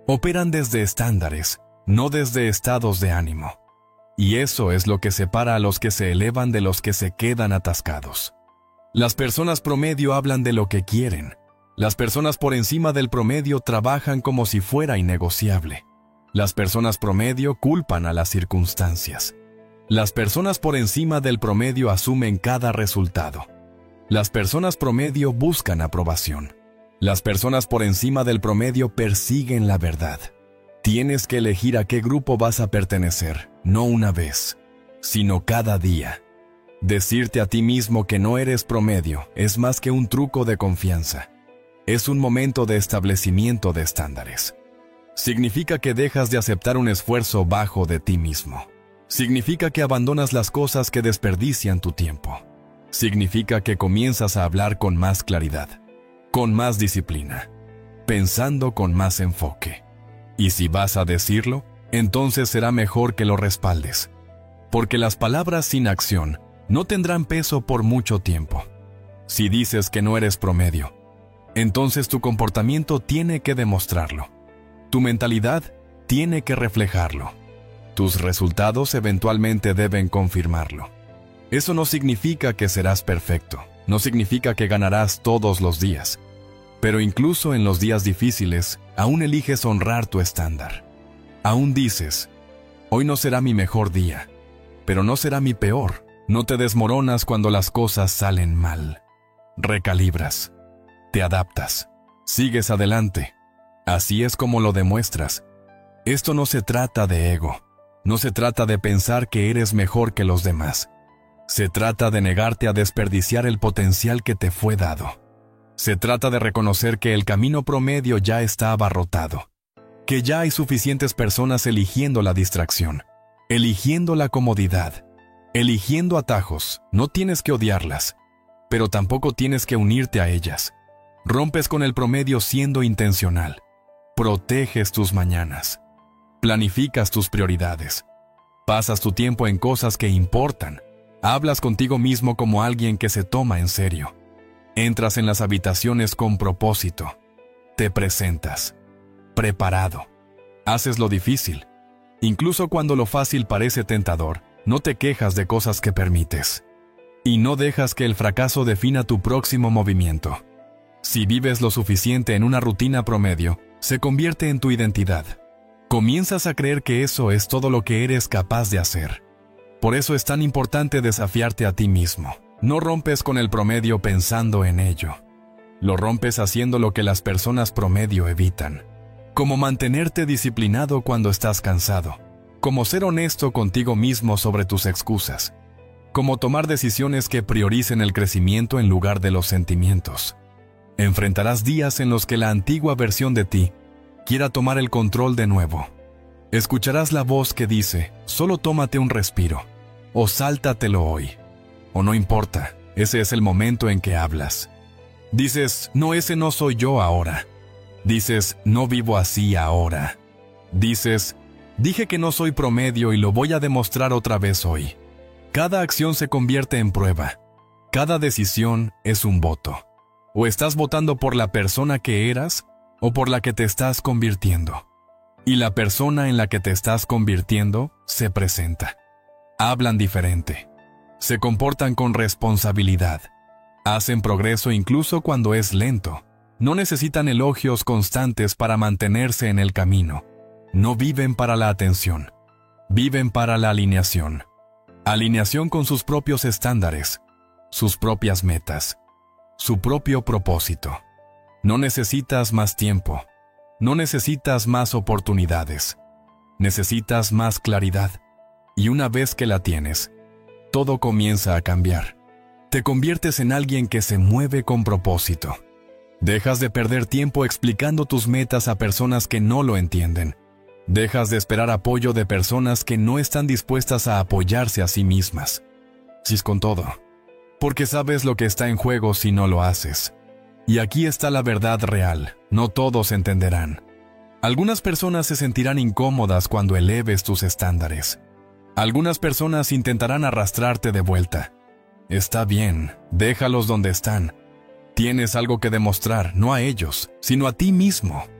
Operan desde estándares, no desde estados de ánimo. Y eso es lo que separa a los que se elevan de los que se quedan atascados. Las personas promedio hablan de lo que quieren. Las personas por encima del promedio trabajan como si fuera innegociable. Las personas promedio culpan a las circunstancias. Las personas por encima del promedio asumen cada resultado. Las personas promedio buscan aprobación. Las personas por encima del promedio persiguen la verdad. Tienes que elegir a qué grupo vas a pertenecer, no una vez, sino cada día. Decirte a ti mismo que no eres promedio es más que un truco de confianza. Es un momento de establecimiento de estándares. Significa que dejas de aceptar un esfuerzo bajo de ti mismo. Significa que abandonas las cosas que desperdician tu tiempo. Significa que comienzas a hablar con más claridad, con más disciplina, pensando con más enfoque. Y si vas a decirlo, entonces será mejor que lo respaldes, porque las palabras sin acción no tendrán peso por mucho tiempo. Si dices que no eres promedio, entonces tu comportamiento tiene que demostrarlo. Tu mentalidad tiene que reflejarlo. Tus resultados eventualmente deben confirmarlo. Eso no significa que serás perfecto, no significa que ganarás todos los días. Pero incluso en los días difíciles, aún eliges honrar tu estándar. Aún dices, hoy no será mi mejor día, pero no será mi peor. No te desmoronas cuando las cosas salen mal. Recalibras, te adaptas, sigues adelante. Así es como lo demuestras. Esto no se trata de ego, no se trata de pensar que eres mejor que los demás. Se trata de negarte a desperdiciar el potencial que te fue dado. Se trata de reconocer que el camino promedio ya está abarrotado, que ya hay suficientes personas eligiendo la distracción, eligiendo la comodidad, eligiendo atajos. No tienes que odiarlas, pero tampoco tienes que unirte a ellas. Rompes con el promedio siendo intencional. Proteges tus mañanas. Planificas tus prioridades. Pasas tu tiempo en cosas que importan. Hablas contigo mismo como alguien que se toma en serio. Entras en las habitaciones con propósito. Te presentas. Preparado. Haces lo difícil. Incluso cuando lo fácil parece tentador, no te quejas de cosas que permites. Y no dejas que el fracaso defina tu próximo movimiento. Si vives lo suficiente en una rutina promedio, se convierte en tu identidad. Comienzas a creer que eso es todo lo que eres capaz de hacer. Por eso es tan importante desafiarte a ti mismo. No rompes con el promedio pensando en ello. Lo rompes haciendo lo que las personas promedio evitan. Como mantenerte disciplinado cuando estás cansado. Como ser honesto contigo mismo sobre tus excusas. Como tomar decisiones que prioricen el crecimiento en lugar de los sentimientos. Enfrentarás días en los que la antigua versión de ti quiera tomar el control de nuevo. Escucharás la voz que dice, solo tómate un respiro, o sáltatelo hoy. O no importa, ese es el momento en que hablas. Dices, no, ese no soy yo ahora. Dices, no vivo así ahora. Dices, dije que no soy promedio y lo voy a demostrar otra vez hoy. Cada acción se convierte en prueba. Cada decisión es un voto. O estás votando por la persona que eras o por la que te estás convirtiendo. Y la persona en la que te estás convirtiendo se presenta. Hablan diferente. Se comportan con responsabilidad. Hacen progreso incluso cuando es lento. No necesitan elogios constantes para mantenerse en el camino. No viven para la atención. Viven para la alineación. Alineación con sus propios estándares, sus propias metas, su propio propósito. No necesitas más tiempo. No necesitas más oportunidades. Necesitas más claridad. Y una vez que la tienes, todo comienza a cambiar. Te conviertes en alguien que se mueve con propósito. Dejas de perder tiempo explicando tus metas a personas que no lo entienden. Dejas de esperar apoyo de personas que no están dispuestas a apoyarse a sí mismas. Sí, con todo. Porque sabes lo que está en juego si no lo haces. Y aquí está la verdad real. No todos entenderán. Algunas personas se sentirán incómodas cuando eleves tus estándares. Algunas personas intentarán arrastrarte de vuelta. Está bien, déjalos donde están. Tienes algo que demostrar, no a ellos, sino a ti mismo.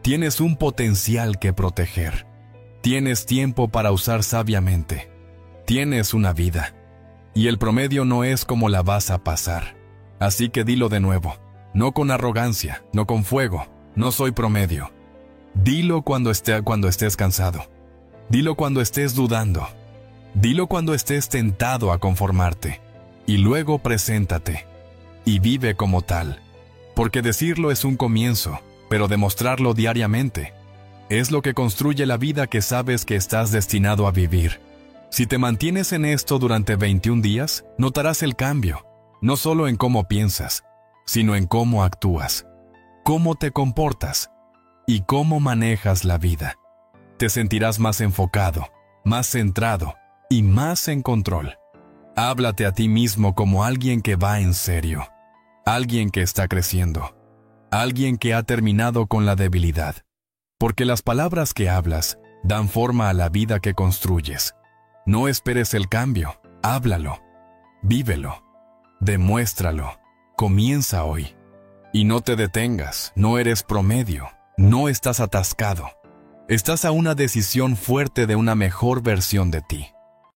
Tienes un potencial que proteger. Tienes tiempo para usar sabiamente. Tienes una vida. Y el promedio no es como la vas a pasar. Así que dilo de nuevo. No con arrogancia, no con fuego. No soy promedio. Dilo cuando estés cansado. Dilo cuando estés dudando. Dilo cuando estés tentado a conformarte. Y luego preséntate. Y vive como tal. Porque decirlo es un comienzo, pero demostrarlo diariamente es lo que construye la vida que sabes que estás destinado a vivir. Si te mantienes en esto durante 21 días, notarás el cambio, no solo en cómo piensas, sino en cómo actúas, cómo te comportas y cómo manejas la vida. Te sentirás más enfocado, más centrado y más en control. Háblate a ti mismo como alguien que va en serio, alguien que está creciendo, alguien que ha terminado con la debilidad. Porque las palabras que hablas dan forma a la vida que construyes. No esperes el cambio, háblalo, vívelo, demuéstralo, comienza hoy. Y no te detengas, no eres promedio, no estás atascado. Estás a una decisión fuerte de una mejor versión de ti.